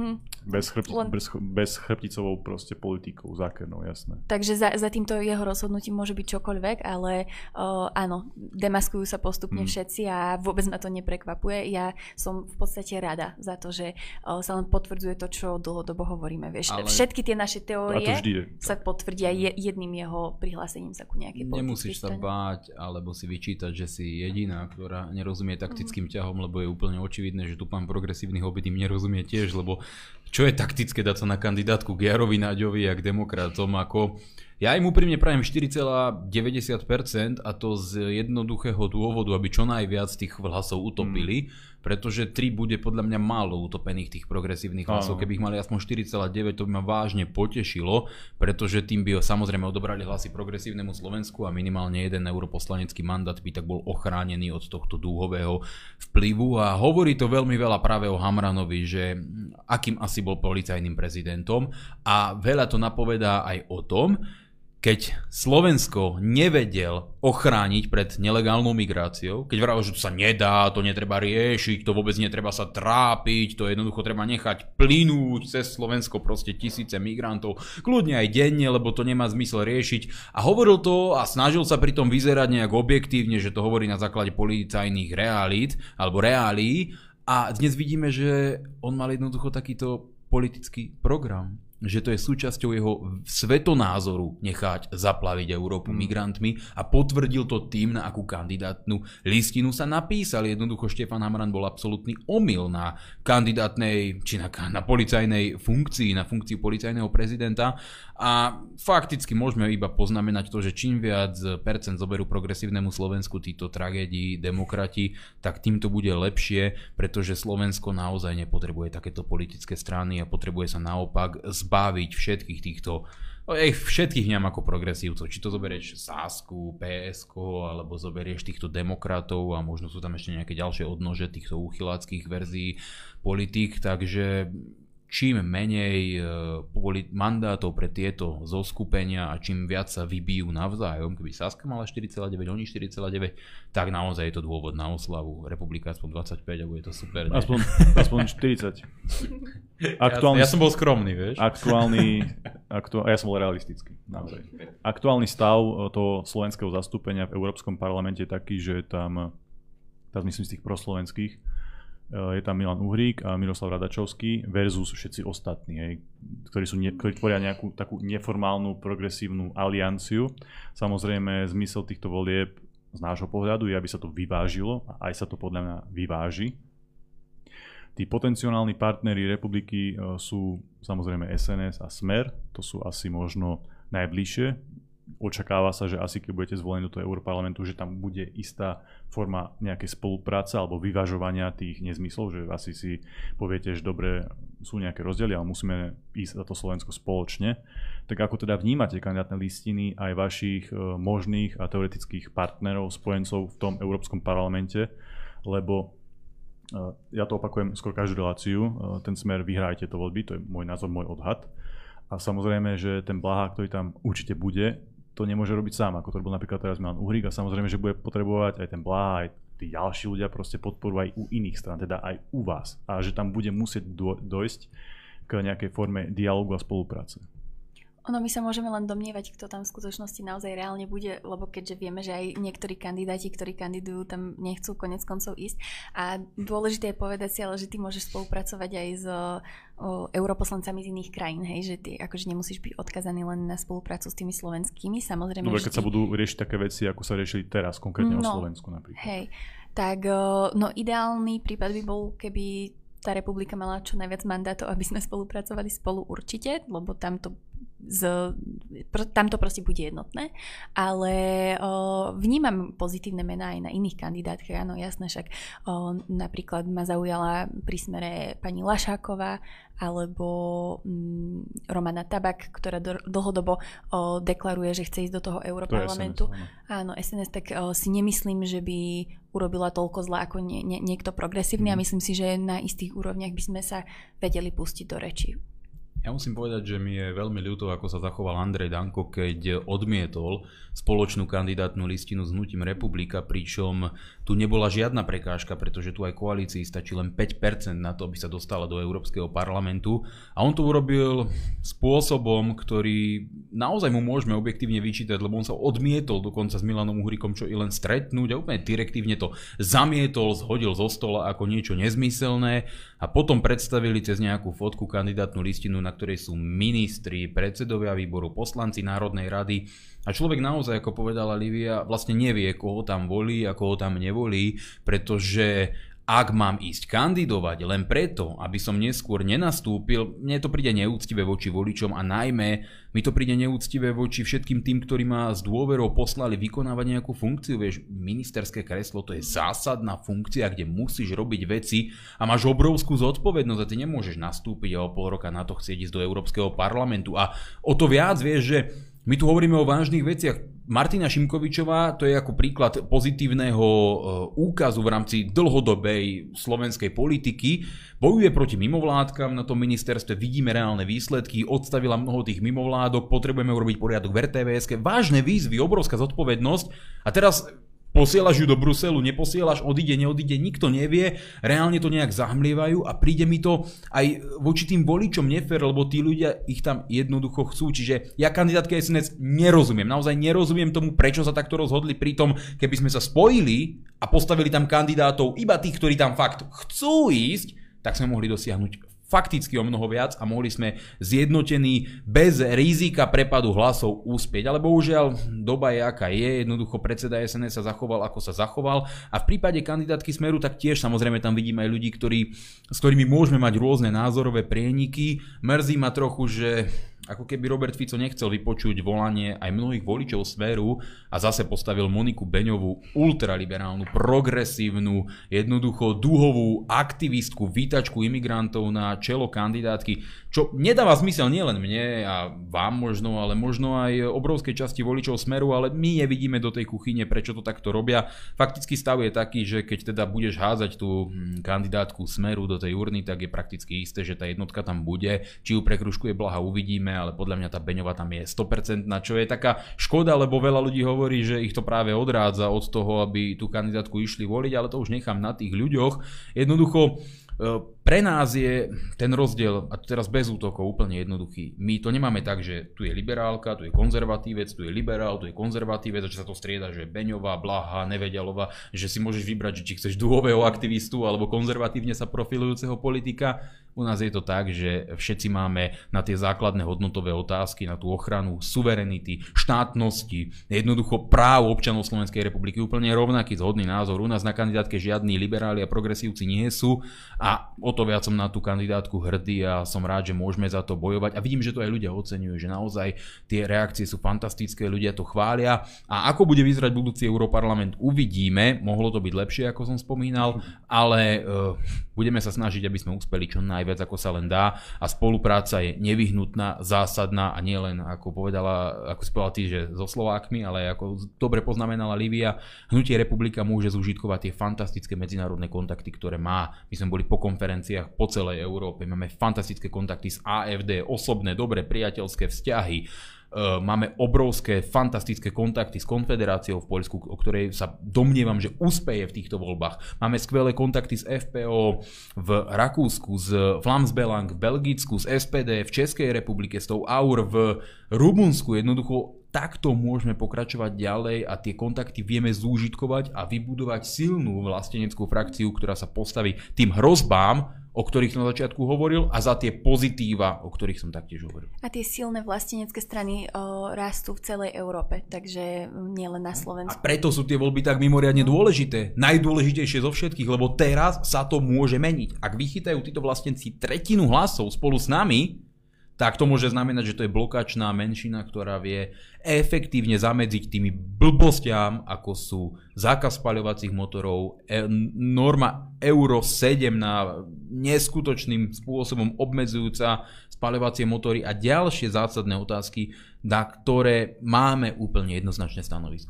Bez, chrbti, Len... bez, bez chrbticovou proste politikou, zákernou, jasné. Takže za, za týmto jeho rozhodnutím môže byť čokoľvek, ale uh, áno, demaskujú sa postupne hmm. všetci a vôbec ma to neprekvapuje. Ja som v podstate rada za to, že uh, sa len potvrdzuje to, čo dlhodobo hovoríme. Vieš, ale... Všetky tie naše teórie sa potvrdia je, jedným jeho prihlásením sa ku nejakej politickej Nemusíš sa strane. báť, alebo si vyčítať, že si jediná, ktorá nerozumie taktickým ťahom, lebo je úplne očividné, že tu pán progresívny hobby tým nerozumie tiež, lebo čo je taktické dať sa na kandidátku k Jarovi Naďovi a k demokratom, ako ja im úprimne prajem štyri celé deväťdesiat percent a to z jednoduchého dôvodu, aby čo najviac tých hlasov utopili, mm. pretože tri bude podľa mňa málo utopených tých progresívnych hlasov. Keby ich mali aspoň štyri celé deväť, to by ma vážne potešilo, pretože tým by samozrejme odobrali hlasy progresívnemu Slovensku a minimálne jeden europoslanecký mandát by tak bol ochránený od tohto dúhového vplyvu. A hovorí to veľmi veľa práve o Hamranovi, že akým asi bol policajným prezidentom a veľa to napovedá aj o tom, keď Slovensko nevedel ochrániť pred nelegálnou migráciou, keď vravil, že to sa nedá, to netreba riešiť, to vôbec netreba sa trápiť, to jednoducho treba nechať plynúť cez Slovensko proste tisíce migrantov, kľudne aj denne, lebo to nemá zmysel riešiť. A hovoril to a snažil sa pritom vyzerať nejak objektívne, že to hovorí na základe policajných realít alebo reálií. A dnes vidíme, že on mal jednoducho takýto politický program, že to je súčasťou jeho svetonázoru nechať zaplaviť Európu mm. migrantmi a potvrdil to tým, na akú kandidátnu listinu sa napísal. Jednoducho Štefan Hamran bol absolútny omyl na kandidátnej, či na, na policajnej funkcii, na funkciu policajného prezidenta a fakticky môžeme iba poznamenať to, že čím viac percent zoberú progresívnemu Slovensku títo tragédii demokrati, tak tým to bude lepšie, pretože Slovensko naozaj nepotrebuje takéto politické strany a potrebuje sa naopak zbaviť všetkých týchto, ej, všetkých ňam ako progresívcov. Či to zoberieš Sásku, pé es ko, alebo zoberieš týchto demokratov a možno sú tam ešte nejaké ďalšie odnože týchto uchyláckých verzií politík, takže čím menej mandátov pre tieto zoskupenia a čím viac sa vybijú navzájom, keby Saska mala štyri celé deväť, oni štyri celé deväť, tak naozaj je to dôvod na oslavu. Republika aspoň dvadsaťpäť a bude to super. Ne? Aspoň, aspoň štyridsať. Aktuálny, ja, ja som bol skromný, vieš. Aktuálny, aktu, ja som bol realistický. Naozaj. Aktuálny stav toho slovenského zastúpenia v Európskom parlamente je taký, že tam, teraz myslím z tých proslovenských, je tam Milan Uhrík a Miroslav Radačovský versus všetci ostatní, hej, ktorí, sú, ktorí tvoria nejakú takú neformálnu progresívnu alianciu. Samozrejme, zmysel týchto volieb z nášho pohľadu je, aby sa to vyvážilo a aj sa to podľa mňa vyváži. Tí potenciálni partneri republiky sú samozrejme es en es a Smer, to sú asi možno najbližšie. Očakáva sa, že asi keď budete zvolení do toho Európarlamentu, že tam bude istá forma nejakej spolupráce alebo vyvažovania tých nezmyslov, že asi si poviete, že dobre, sú nejaké rozdiely, ale musíme ísť za to Slovensko spoločne. Tak ako teda vnímate kandidátne listiny aj vašich možných a teoretických partnerov, spojencov v tom Európskom parlamente, lebo ja to opakujem skôr každú reláciu, ten Smer vyhrá aj tieto voľby, to je môj názor, môj odhad. A samozrejme, že ten Blaha, ktorý tam určite bude, to nemôže robiť sám, ako to bol napríklad teraz Milan Uhrík a samozrejme, že bude potrebovať aj ten Blaha, aj tí ďalší ľudia proste podporu aj u iných strán, teda aj u vás. A že tam bude musieť dojsť k nejakej forme dialógu a spolupráce. Ono, my sa môžeme len domnievať, kto tam v skutočnosti naozaj reálne bude, lebo keďže vieme, že aj niektorí kandidáti, ktorí kandidujú, tam nechcú konec koncov ísť. A dôležité je povedať si, ale že ty môžeš spolupracovať aj s o, europoslancami z iných krajín, hej, že ty akože nemusíš byť odkazaný len na spoluprácu s tými slovenskými, samozrejme. Dobre, keď ty... sa budú riešiť také veci, ako sa riešili teraz, konkrétne no, o Slovensku napríklad. Hej, tak no ideálny prípad by bol, keby tá republika mala čo najviac mandátov, aby sme spolupracovali spolu určite, lebo tam to Z, pr- tam to proste bude jednotné, ale o, vnímam pozitívne mená aj na iných kandidátkach, áno, jasné, však o, napríklad ma zaujala pri Smere pani Lašáková alebo mm, Romana Tabak, ktorá do, dlhodobo o, deklaruje, že chce ísť do toho Europarlamentu. To es en es, áno. áno, es en es, tak o, si nemyslím, že by urobila toľko zla ako nie, nie, niekto progresívny mm. a myslím si, že na istých úrovniach by sme sa vedeli pustiť do reči. Ja musím povedať, že mi je veľmi ľúto, ako sa zachoval Andrej Danko, keď odmietol spoločnú kandidátnu listinu s hnutím Republika, pričom tu nebola žiadna prekážka, pretože tu aj koalícii stačí len päť percent na to, aby sa dostala do Európskeho parlamentu. A on to urobil spôsobom, ktorý naozaj mu môžeme objektívne vyčítať, lebo on sa odmietol dokonca s Milanom Uhrikom čo i len stretnúť a úplne direktívne to zamietol, zhodil zo stola ako niečo nezmyselné a potom predstavili cez nejakú fotku kandidátnu listinu, na ktorej sú ministri, predsedovia výboru, poslanci Národnej rady. A človek naozaj, ako povedala Lívia, vlastne nevie, koho tam volí a koho tam nevolí, pretože ak mám ísť kandidovať len preto, aby som neskôr nenastúpil, mne to príde neúctivé voči voličom a najmä mi to príde neúctivé voči všetkým tým, ktorí ma s dôverou poslali vykonávať nejakú funkciu. Vieš, ministerské kreslo to je zásadná funkcia, kde musíš robiť veci a máš obrovskú zodpovednosť a ty nemôžeš nastúpiť a o pol roka na to chcieť ísť do Európskeho parlamentu. A o to viac vieš, že my tu hovoríme o vážnych veciach. Martina Šimkovičová, to je ako príklad pozitívneho úkazu v rámci dlhodobej slovenskej politiky. Bojuje proti mimovládkam na tom ministerstve, vidíme reálne výsledky, odstavila mnoho tých mimovládok, potrebujeme urobiť poriadok v er té vé eske. Vážne výzvy, obrovská zodpovednosť a teraz posielaš ju do Bruselu, neposielaš, odíde, neodíde, nikto nevie, reálne to nejak zahmlievajú a príde mi to aj voči tým voličom nefér, lebo tí ľudia ich tam jednoducho chcú. Čiže ja kandidátke es en es nerozumiem, naozaj nerozumiem tomu, prečo sa takto rozhodli, pritom keby sme sa spojili a postavili tam kandidátov iba tých, ktorí tam fakt chcú ísť, tak sme mohli dosiahnuť fakticky o mnoho viac a mohli sme zjednotení bez rizika prepadu hlasov úspieť. Ale bohužiaľ doba je aká je, jednoducho predseda es en es sa zachoval ako sa zachoval a v prípade kandidátky Smeru tak tiež samozrejme tam vidíme aj ľudí, ktorí, s ktorými môžeme mať rôzne názorové prieniky. Mrzí ma trochu, že ako keby Robert Fico nechcel vypočuť volanie aj mnohých voličov Smeru a zase postavil Moniku Beňovú, ultraliberálnu, progresívnu, jednoducho dúhovú aktivistku, vítačku imigrantov na čelo kandidátky, čo nedáva zmysel nielen mne a vám možno, ale možno aj obrovskej časti voličov Smeru, ale my nevidíme do tej kuchyne, prečo to takto robia. Faktický stav je taký, že keď teda budeš házať tú kandidátku Smeru do tej urny, tak je prakticky isté, že tá jednotka tam bude. Či ju prekružkuje Blaha, uvidíme, ale podľa mňa tá Beňová tam je sto percent, na čo je taká škoda, lebo veľa ľudí hovorí, že ich to práve odrádza od toho, aby tú kandidátku išli voliť, ale to už nechám na tých ľuďoch. Jednoducho pre nás je ten rozdiel, a teraz bez útokov, úplne jednoduchý. My to nemáme tak, že tu je liberálka, tu je konzervatívec, tu je liberál, tu je konzervatívec, a že sa to strieda, že Beňová, Blaha, Nevedialová, že si môžeš vybrať, že či chceš dúhového aktivistu alebo konzervatívne sa profilujúceho politika. U nás je to tak, že všetci máme na tie základné hodnotové otázky, na tú ochranu suverenity, štátnosti, jednoducho práv občanov Slovenskej republiky úplne rovnaký zhodný názor. U nás na kandidátke žiadni liberáli a progresívci nie sú a o to viac som na tú kandidátku hrdý a som rád, že môžeme za to bojovať a vidím, že to aj ľudia oceňujú, že naozaj tie reakcie sú fantastické, ľudia to chvália a ako bude vyzerať budúci Europarlament uvidíme, mohlo to byť lepšie, ako som spomínal, ale uh, budeme sa snažiť, aby sme uspeli čo najviac, ako sa len dá a spolupráca je nevyhnutná, zásadná a nie len, ako povedala, ako si povedal ty, že so Slovákmi, ale ako dobre poznamenala Lívia, Hnutie Republika môže zúžitkovať tie fantastické medzinárodné kontakty, ktoré má. My sme boli po konferenciách po celej Európe, máme fantastické kontakty s á ef dé, osobné, dobré, priateľské vzťahy. Máme obrovské, fantastické kontakty s Konfederáciou v Poľsku, o ktorej sa domnievam, že úspeje v týchto voľbách. Máme skvelé kontakty s ef pé ó v Rakúsku, s Flamsbelang v Belgicku, s es pé dé v Českej republike, s tou á ú er v Rumunsku. Jednoducho takto môžeme pokračovať ďalej a tie kontakty vieme zúžitkovať a vybudovať silnú vlasteneckú frakciu, ktorá sa postaví tým hrozbám, o ktorých som na začiatku hovoril, a za tie pozitíva, o ktorých som taktiež hovoril. A tie silné vlastenecké strany o, rastú v celej Európe, takže nielen na Slovensku. A preto sú tie voľby tak mimoriadne dôležité. Najdôležitejšie zo všetkých, lebo teraz sa to môže meniť. Ak vychytajú títo vlastenci tretinu hlasov spolu s nami, tak to môže znamenať, že to je blokačná menšina, ktorá vie efektívne zamedziť tými blbostiam, ako sú zákaz spaľovacích motorov, e, norma Euro sedem na neskutočným spôsobom obmedzujúca spaľovacie motory a ďalšie zásadné otázky, na ktoré máme úplne jednoznačné stanovisko.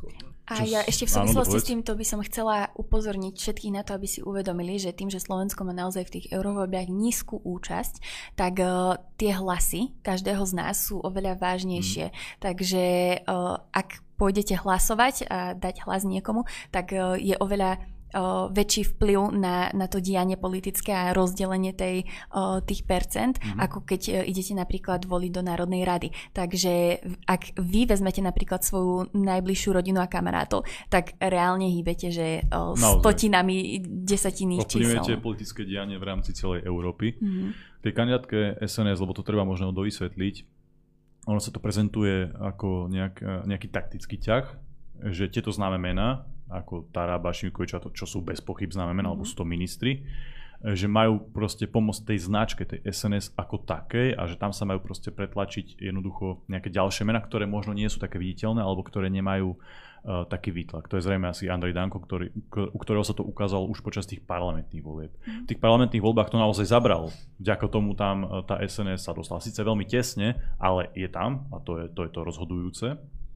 A ja ešte v súvislosti s týmto by som chcela upozorniť všetkých na to, aby si uvedomili, že tým, že Slovensko má naozaj v tých eurovoľbách nízku účasť, tak uh, tie hlasy každého z nás sú oveľa vážnejšie. Mm. Takže uh, ak pôjdete hlasovať a dať hlas niekomu, tak uh, je oveľa O, väčší vplyv na, na to dianie politické a rozdelenie tej, o, tých percent, mm-hmm. ako keď o, idete napríklad voliť do Národnej rady. Takže ak vy vezmete napríklad svoju najbližšiu rodinu a kamarátov, tak reálne hýbete, že o, stotinami desatinných čísel. Ovplyvňujete politické dianie v rámci celej Európy. Mm-hmm. V tej kandidátke es en es, lebo to treba možno dovysvetliť, ono sa to prezentuje ako nejak, nejaký taktický ťah, že tieto známe mená, ako Taraba, Šimkovič, čo sú bez pochyb známe mená, mm-hmm. alebo sú to ministri, že majú proste pomôcť tej značke, tej es en es ako takej a že tam sa majú proste pretlačiť jednoducho nejaké ďalšie mená, ktoré možno nie sú také viditeľné alebo ktoré nemajú uh, taký výtlak. To je zrejme asi Andrej Danko, ktorý, u ktorého sa to ukázalo už počas tých parlamentných volieb. Mm-hmm. V tých parlamentných voľbách to naozaj zabral. Vďaka tomu tam uh, tá es en es sa dostala síce veľmi tesne, ale je tam a to je to, je to rozhodujúce.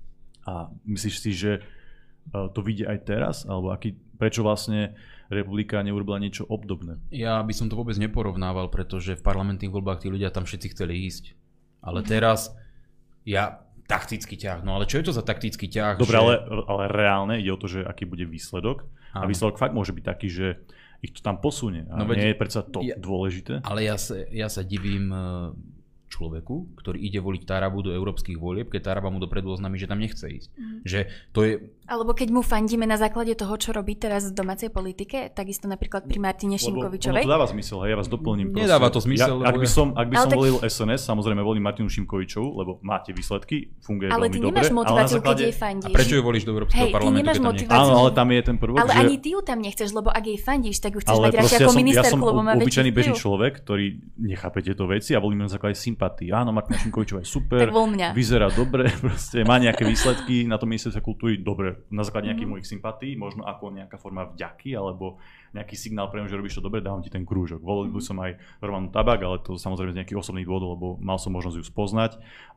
A myslíš si, že to vidie aj teraz? Alebo aký, prečo vlastne republika neurobila niečo obdobné? Ja by som to vôbec neporovnával, pretože v parlamentných voľbách tí ľudia tam všetci chceli ísť. Ale teraz ja taktický ťah. No ale čo je to za taktický ťah? Dobre, že... ale, ale reálne ide o to, že aký bude výsledok. Áno. A výsledok fakt môže byť taký, že ich to tam posunie. A no nie veď, je predsa to ja, dôležité. Ale ja sa, ja sa divím človeku, ktorý ide voliť Tarabu do európskych volieb, keď Taraba mu dopredu oznámi, že tam nechce ísť. Mm. Že to je... Alebo keď mu fandíme na základe toho, čo robí teraz v domácej politike, takisto napríklad pri Martine Šimkovičovej. Ono to dáva zmysel, hej, ja vás doplním. Nedáva to zmysel. Ja, ak by som, ak by som tak... volil es en es, samozrejme volím Martinu Šimkovičovú, lebo máte výsledky, funguje ale veľmi dobre. Ale ty nemáš motiváciu, základe... keď jej fandíš. A prečo ju volíš do Európskeho hej, parlamentu, keď tam nechceš? Áno, ale tam je ten prvok, ale že... ani ty ju tam nechceš, lebo ak jej fandíš, tak ju chceš ale mať radšej ako ministerku, lebo má väčší vplyv. Ja som obyčajný bežný človek, ktorý nechápe tieto veci a volím na základe sympatí. Áno, Martina Šimkovičová je super, vyzerá dobre, proste má nejaké výsledky na tom ministerstve kultúry, dobre, na základe nejakých mm. mojich sympatí, možno ako nejaká forma vďaky, alebo nejaký signál pre mňa, že robíš to dobre, dávam ti ten krúžok. Volil by som aj Romanu Tabak, ale to samozrejme z nejakých osobných dôvodov, lebo mal som možnosť ju spoznať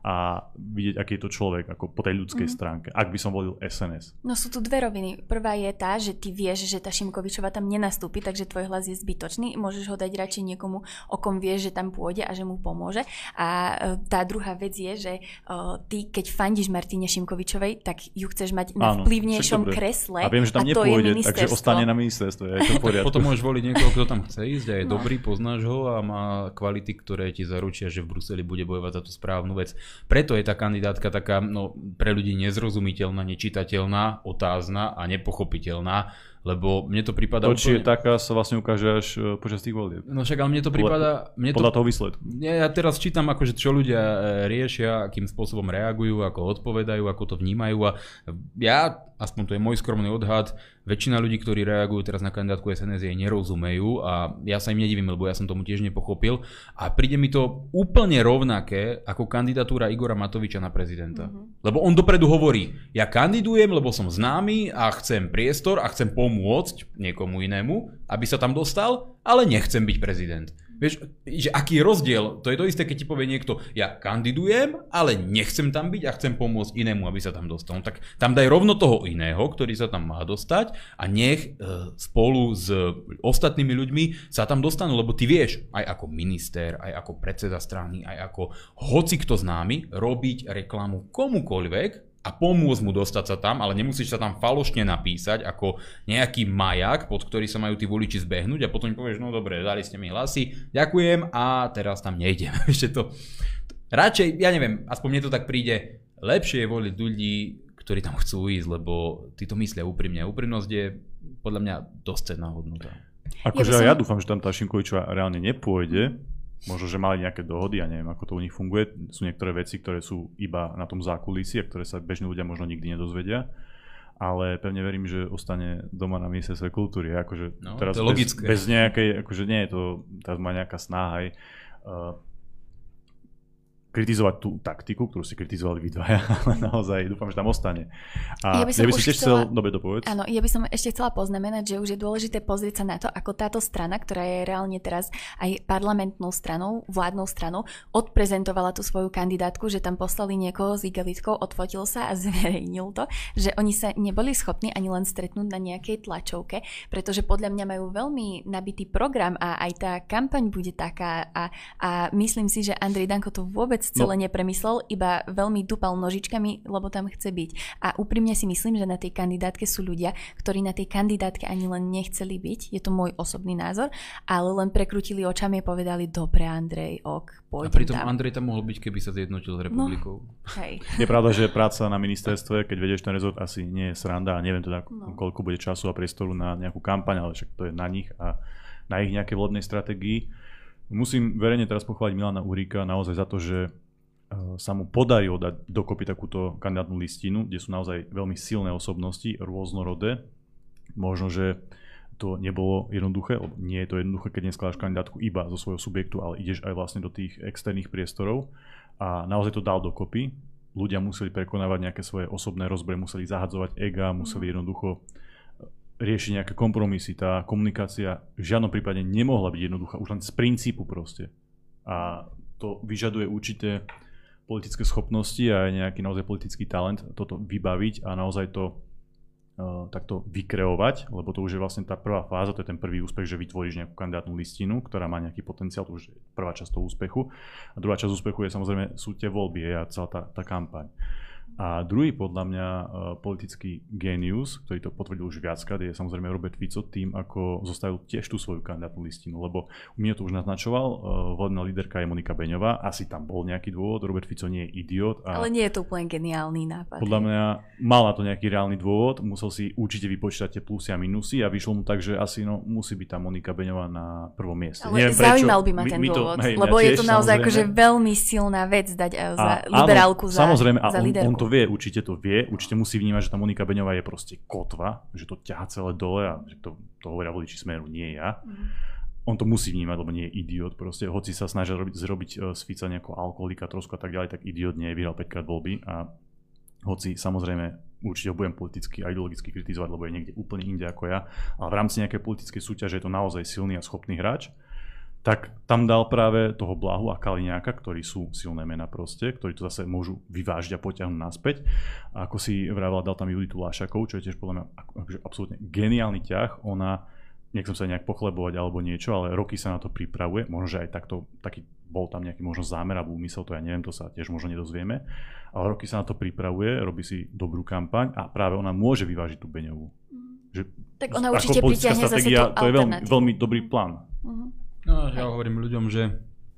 a vidieť, aký je to človek, ako po tej ľudskej mm. stránke, ak by som volil es en es. No sú tu dve roviny. Prvá je tá, že ty vieš, že tá Šimkovičová tam nenastúpi, takže tvoj hlas je zbytočný. Môžeš ho dať radšej niekomu, o kom vieš, že tam pôjde a že mu pomôže. A tá druhá vec je, že uh, ty, keď fandíš Martine Šimkovičovej, tak ju chceš mať na vplyvnejšom kresle. A viem, že tam nepôjde, takže ostane na ministerstve. Potom môžeš voliť niekoho, kto tam chce ísť a je no. dobrý, poznáš ho a má kvality, ktoré ti zaručia, že v Bruseli bude bojovať za tú správnu vec. Preto je tá kandidátka taká no, pre ľudí nezrozumiteľná, nečitateľná, otázna a nepochopiteľná. Lebo mne to prípada... To, či úplne... je taká, sa vlastne ukáže až počas tých volieb. No však, ale mne to prípada... Mne podľa to... toho výsledku. Ja, ja teraz čítam, akože, čo ľudia riešia, akým spôsobom reagujú, ako odpovedajú, ako to vnímajú. A ja, aspoň to je môj skromný odhad, väčšina ľudí, ktorí reagujú teraz na kandidátku es en es, jej nerozumejú a ja sa im nedivím, lebo ja som tomu tiež nepochopil. A príde mi to úplne rovnaké ako kandidatúra Igora Matoviča na prezidenta. Mm-hmm. Lebo on dopredu hovorí, ja kandidujem, lebo som známy a chcem priestor a chcem pomôcť môcť niekomu inému, aby sa tam dostal, ale nechcem byť prezident. Vieš, že aký je rozdiel? To je to isté, keď ti povie niekto, ja kandidujem, ale nechcem tam byť a chcem pomôcť inému, aby sa tam dostal. Tak tam daj rovno toho iného, ktorý sa tam má dostať a nech e, spolu s ostatnými ľuďmi sa tam dostanú, lebo ty vieš, aj ako minister, aj ako predseda strany, aj ako hoci kto známy, robiť reklamu komukoľvek, a pomôcť mu dostať sa tam, ale nemusíš sa tam falošne napísať ako nejaký majak, pod ktorý sa majú tí voliči zbehnúť a potom mi povieš, no dobre, dali ste mi hlasy, ďakujem a teraz tam nejdem. Ešte to... Radšej, ja neviem, aspoň mne to tak príde, lepšie je voliť ľudí, ktorí tam chcú ísť, lebo tí to myslia úprimne. Úprimnosť je podľa mňa dosť cenná hodnota. Akože ja, som... ja dúfam, že tam tá Šimkovičová reálne nepôjde. Možno, že mali nejaké dohody, ja neviem, ako to u nich funguje. Sú niektoré veci, ktoré sú iba na tom zákulisí a ktoré sa bežní ľudia možno nikdy nedozvedia. Ale pevne verím, že ostane doma na ministerstve kultúry. Akože no, teraz to je logické. Bez, bez nejakej, akože nie je to, teraz má nejaká snaha aj. Uh, kritizovať tú taktiku, ktorú ste kritizovali vy dvaja, ale naozaj dúfam, že tam ostane. A ja by som, ja by som tiež chcel, chcela, dobre dopovedz. Áno, ja by som ešte chcela poznamenať, že už je dôležité pozrieť sa na to, ako táto strana, ktorá je reálne teraz aj parlamentnou stranou, vládnou stranou, odprezentovala tú svoju kandidátku, že tam poslali niekoho s igelitkou, odfotil sa a zverejnil to, že oni sa neboli schopní ani len stretnúť na nejakej tlačovke, pretože podľa mňa majú veľmi nabitý program a aj tá kampaň bude taká a, a myslím si, že Andrej Danko to vôbec celé no. nepremyslel, iba veľmi dupal nožičkami, lebo tam chce byť. A úprimne si myslím, že na tej kandidátke sú ľudia, ktorí na tej kandidátke ani len nechceli byť, je to môj osobný názor, ale len prekrutili očami a povedali, dobre Andrej, ok, pôjdem tam. A pritom tam. Andrej tam mohol byť, keby sa zjednotil s republikou. No, hej. Je pravda, že práca na ministerstve, keď vedieš ten rezort, asi nie je sranda a neviem teda, no. koľko bude času a priestoru na nejakú kampaň, ale však to je na nich a na ich nejakej volebnej stratégii. Musím verejne teraz pochváliť Milana Uhríka naozaj za to, že sa mu podarilo dať dokopy takúto kandidátnu listinu, kde sú naozaj veľmi silné osobnosti, rôznorodé. Možno, že to nebolo jednoduché, lebo nie je to jednoduché, keď neskladáš kandidátku iba zo svojho subjektu, ale ideš aj vlastne do tých externých priestorov a naozaj to dal dokopy. Ľudia museli prekonávať nejaké svoje osobné rozbroje, museli zahadzovať ega, museli jednoducho riešiť nejaké kompromisy. Tá komunikácia v žiadnom prípade nemohla byť jednoduchá, už len z princípu proste. A to vyžaduje určité politické schopnosti a aj nejaký naozaj politický talent toto vybaviť a naozaj to uh, takto vykreovať, lebo to už je vlastne tá prvá fáza, to je ten prvý úspech, že vytvoríš nejakú kandidátnu listinu, ktorá má nejaký potenciál, to už je prvá časť toho úspechu. A druhá časť úspechu je samozrejme sú tie voľby a celá tá, tá kampaň. A druhý podľa mňa uh, politický génius, ktorý to potvrdil už viackrát, je samozrejme Robert Fico tým, ako zostavil tiež tú svoju kandidátnu listinu, lebo mne to už naznačoval, uh, volebná líderka je Monika Beňová, asi tam bol nejaký dôvod, Robert Fico nie je idiot. A ale nie je to úplne geniálny nápad. Podľa mňa mal na to nejaký reálny dôvod, musel si určite vypočítať tie plusy a minusy a vyšlo mu tak, že asi no, musí byť tá Monika Beňová na prvom mieste. Ale neviem, zaujímal by ma ten my, my dôvod, to, hej, lebo je to naozaj akože veľmi silná vec dať uh, za a, liberálku, áno, za, samozrejme, za on, líderku. On to vie, určite to vie, určite musí vnímať, že tá Monika Beňová je proste kotva, že to ťahá celé dole a že to, to hovoria voliči Smeru, nie ja. Mm. On to musí vnímať, lebo nie je idiot proste. Hoci sa snažia robiť, zrobiť z Fica nejakého alkoholika, trosku a tak ďalej, tak idiot nie je, vyhral päťkrát voľby a hoci samozrejme určite ho budem politicky a ideologicky kritizovať, lebo je niekde úplne inde ako ja, ale v rámci nejakej politickej súťaže je to naozaj silný a schopný hráč. Tak tam dal práve toho Blahu a Kaliňáka, ktorí sú silné mená proste, ktorí to zase môžu vyvážiť a potiahnuť naspäť. A ako si vravala, dal tam Juditu Lášakovú, čo je tiež podľa mňa akože absolútne geniálny ťah. Ona, nechcem sa nejak pochlebovať alebo niečo, ale roky sa na to pripravuje. Možno, že aj takto, taký bol tam nejaký možno zámer alebo úmysel, to ja neviem, to sa tiež možno nedozvieme. Ale roky sa na to pripravuje, robí si dobrú kampaň a práve ona môže vyvážiť tú Beňovú. Že tak ona určite pritiahne zase tú alternatívu. To je veľmi, veľmi dobrý plán. Uh-huh. No, ja hovorím ľuďom, že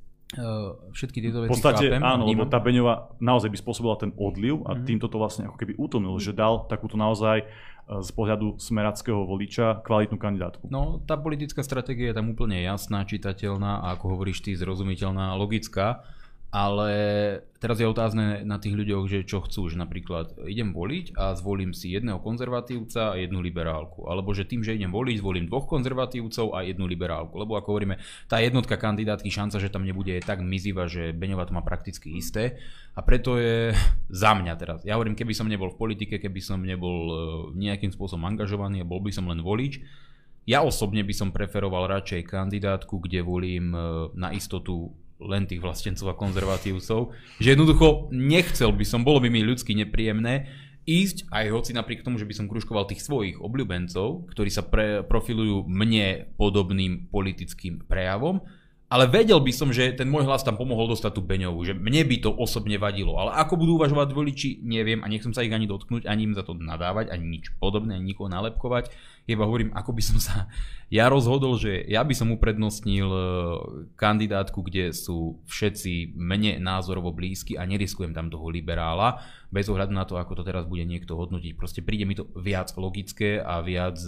uh, všetky tieto veci v podstate, chápem. Áno, vnímam. lebo tá Beňová naozaj by spôsobila ten odliv a mm-hmm. týmto to vlastne ako keby utlmil, mm-hmm. že dal takúto naozaj uh, z pohľadu smerackého voliča kvalitnú kandidátku. No, tá politická stratégia je tam úplne jasná, čitateľná a ako hovoríš ty, zrozumiteľná, logická. Ale teraz je otázne na tých ľuďoch, že čo chcú, že napríklad idem voliť a zvolím si jedného konzervatívca a jednu liberálku. Alebo že tým, že idem voliť, zvolím dvoch konzervatívcov a jednu liberálku. Lebo ako hovoríme, tá jednotka kandidátky, šanca, že tam nebude, je tak mizivá, že Beňová to má prakticky isté. A preto je za mňa teraz. Ja hovorím, keby som nebol v politike, keby som nebol nejakým spôsobom angažovaný a bol by som len volič, ja osobne by som preferoval radšej kandidátku, kde volím na istotu len tých vlastencov a konzervatívcov, že jednoducho nechcel by som, bolo by mi ľudsky nepríjemné ísť, aj hoci napriek tomu, že by som kružkoval tých svojich obľúbencov, ktorí sa pre, profilujú mne podobným politickým prejavom, ale vedel by som, že ten môj hlas tam pomohol dostať tú Beňovú, že mne by to osobne vadilo, ale ako budú uvažovať voliči, neviem a nechcem sa ich ani dotknúť, ani im za to nadávať, ani nič podobné, ani nikoho nalepkovať. Iba hovorím, ako by som sa ja rozhodol, že ja by som uprednostnil kandidátku, kde sú všetci mne názorovo blízky a neriskujem tam toho liberála, bez ohľadu na to, ako to teraz bude niekto hodnotiť. Proste príde mi to viac logické a viac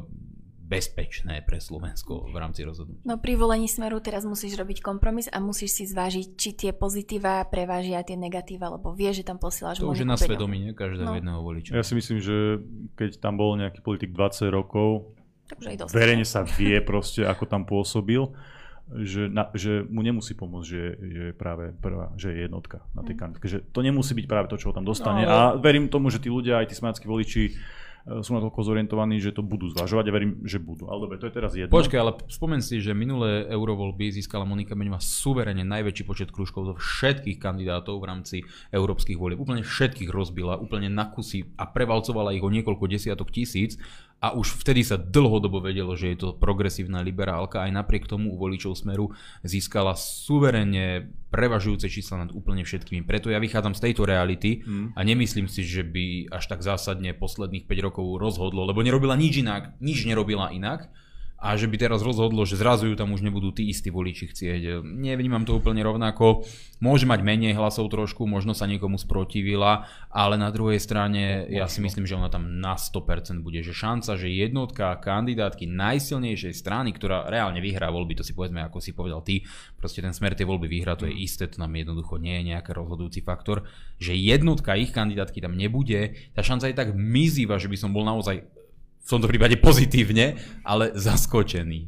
bezpečné pre Slovensko v rámci rozhodnutia. No pri volení Smeru teraz musíš robiť kompromis a musíš si zvážiť, či tie pozitíva prevážia tie negatíva, lebo vieš, že tam posielaš to už je na svedomí, ne? Každého no. jedného voliča. Ja si myslím, že keď tam bol nejaký politik dvadsať rokov, verejne sa vie proste, ako tam pôsobil. že, na, že mu nemusí pomôcť, že, že je práve prvá, že je jednotka na tej kandidátke. Že to nemusí byť práve to, čo ho tam dostane. No, ale... A verím tomu, že tí ľudia, aj tí smeáckí voliči, sú natoľko zorientovaní, že to budú zvažovať a verím, že budú. Ale dobre, to je teraz jedno. Počkaj, ale spomen si, že minulé eurovoľby získala Monika Beňová suverene najväčší počet krúžkov zo všetkých kandidátov v rámci európskych volieb. Úplne všetkých rozbila, úplne na kusy a prevalcovala ich o niekoľko desiatok tisíc. A už vtedy sa dlhodobo vedelo, že je to progresívna liberálka. Aj napriek tomu u voličov Smeru získala suverene prevažujúce čísla nad úplne všetkými. Preto ja vychádzam z tejto reality mm. a nemyslím si, že by až tak zásadne posledných päť rokov rozhodlo, lebo nerobila nič inak, nič nerobila inak. A že by teraz rozhodlo, že zrazu ju tam už nebudú tí istí voliči chcieť. Nevnímam to úplne rovnako. Môže mať menej hlasov trošku, možno sa niekomu sprotivila, ale na druhej strane ja si myslím, že ona tam na sto percent bude. Že šanca, že jednotka kandidátky najsilnejšej strany, ktorá reálne vyhrá voľby, to si povedzme, ako si povedal ty, proste ten Smer tie voľby vyhrá, to je isté, to nám jednoducho nie je nejaký rozhodujúci faktor, že jednotka ich kandidátky tam nebude, tá šanca je tak mizivá, že by som bol naozaj v tomto prípade pozitívne, ale zaskočený.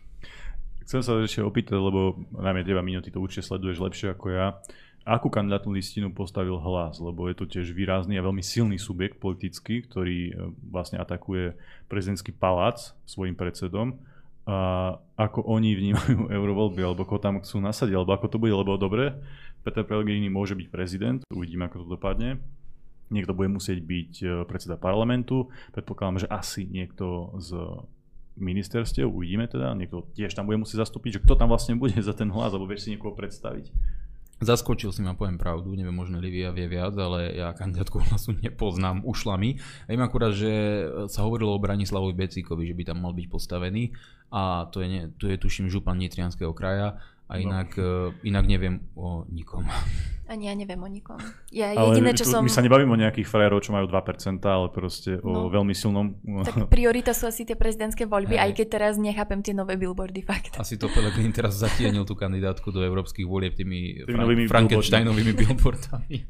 Chcem sa ešte opýtať, lebo najmä teba, Miňo, ty to určite sleduješ lepšie ako ja. Akú kandidátnu listinu postavil Hlas? Lebo je to tiež výrazný a veľmi silný subjekt politický, ktorý vlastne atakuje prezidentský palác svojim predsedom. A ako oni vnímajú eurovoľby, alebo koho tam chcú nasadiť, alebo ako to bude, lebo dobre, Peter Pellegrini môže byť prezident, uvidíme, ako to dopadne. Niekto bude musieť byť predseda parlamentu. Predpokladám, že asi niekto z ministerstiev, uvidíme teda, niekto tiež tam bude musieť zastúpiť, že kto tam vlastne bude za ten Hlas, alebo vieš si niekoho predstaviť. Zaskočil si ma, poviem pravdu, neviem, možno Livia vie viac, ale ja kandidátku Hlasu nepoznám ušlami. Viem akurát, že sa hovorilo o Branislavovi Becíkovi, že by tam mal byť postavený a to je, ne, to je tuším župan Nitrianskeho kraja. A inak, no. inak neviem o nikom. Ani ja neviem o nikom. Ja ale jediné, čo tu, som... my sa nebavíme o nejakých frérov, čo majú dva percentá, ale proste o no. veľmi silnom... Tak priorita sú asi tie prezidentské voľby, hey. Aj keď teraz nechápem tie nové billboardy, fakt. Asi to Pellegrini teraz zatienil tú kandidátku do európskych volieb tými Frank- Frankensteinovými billboardami.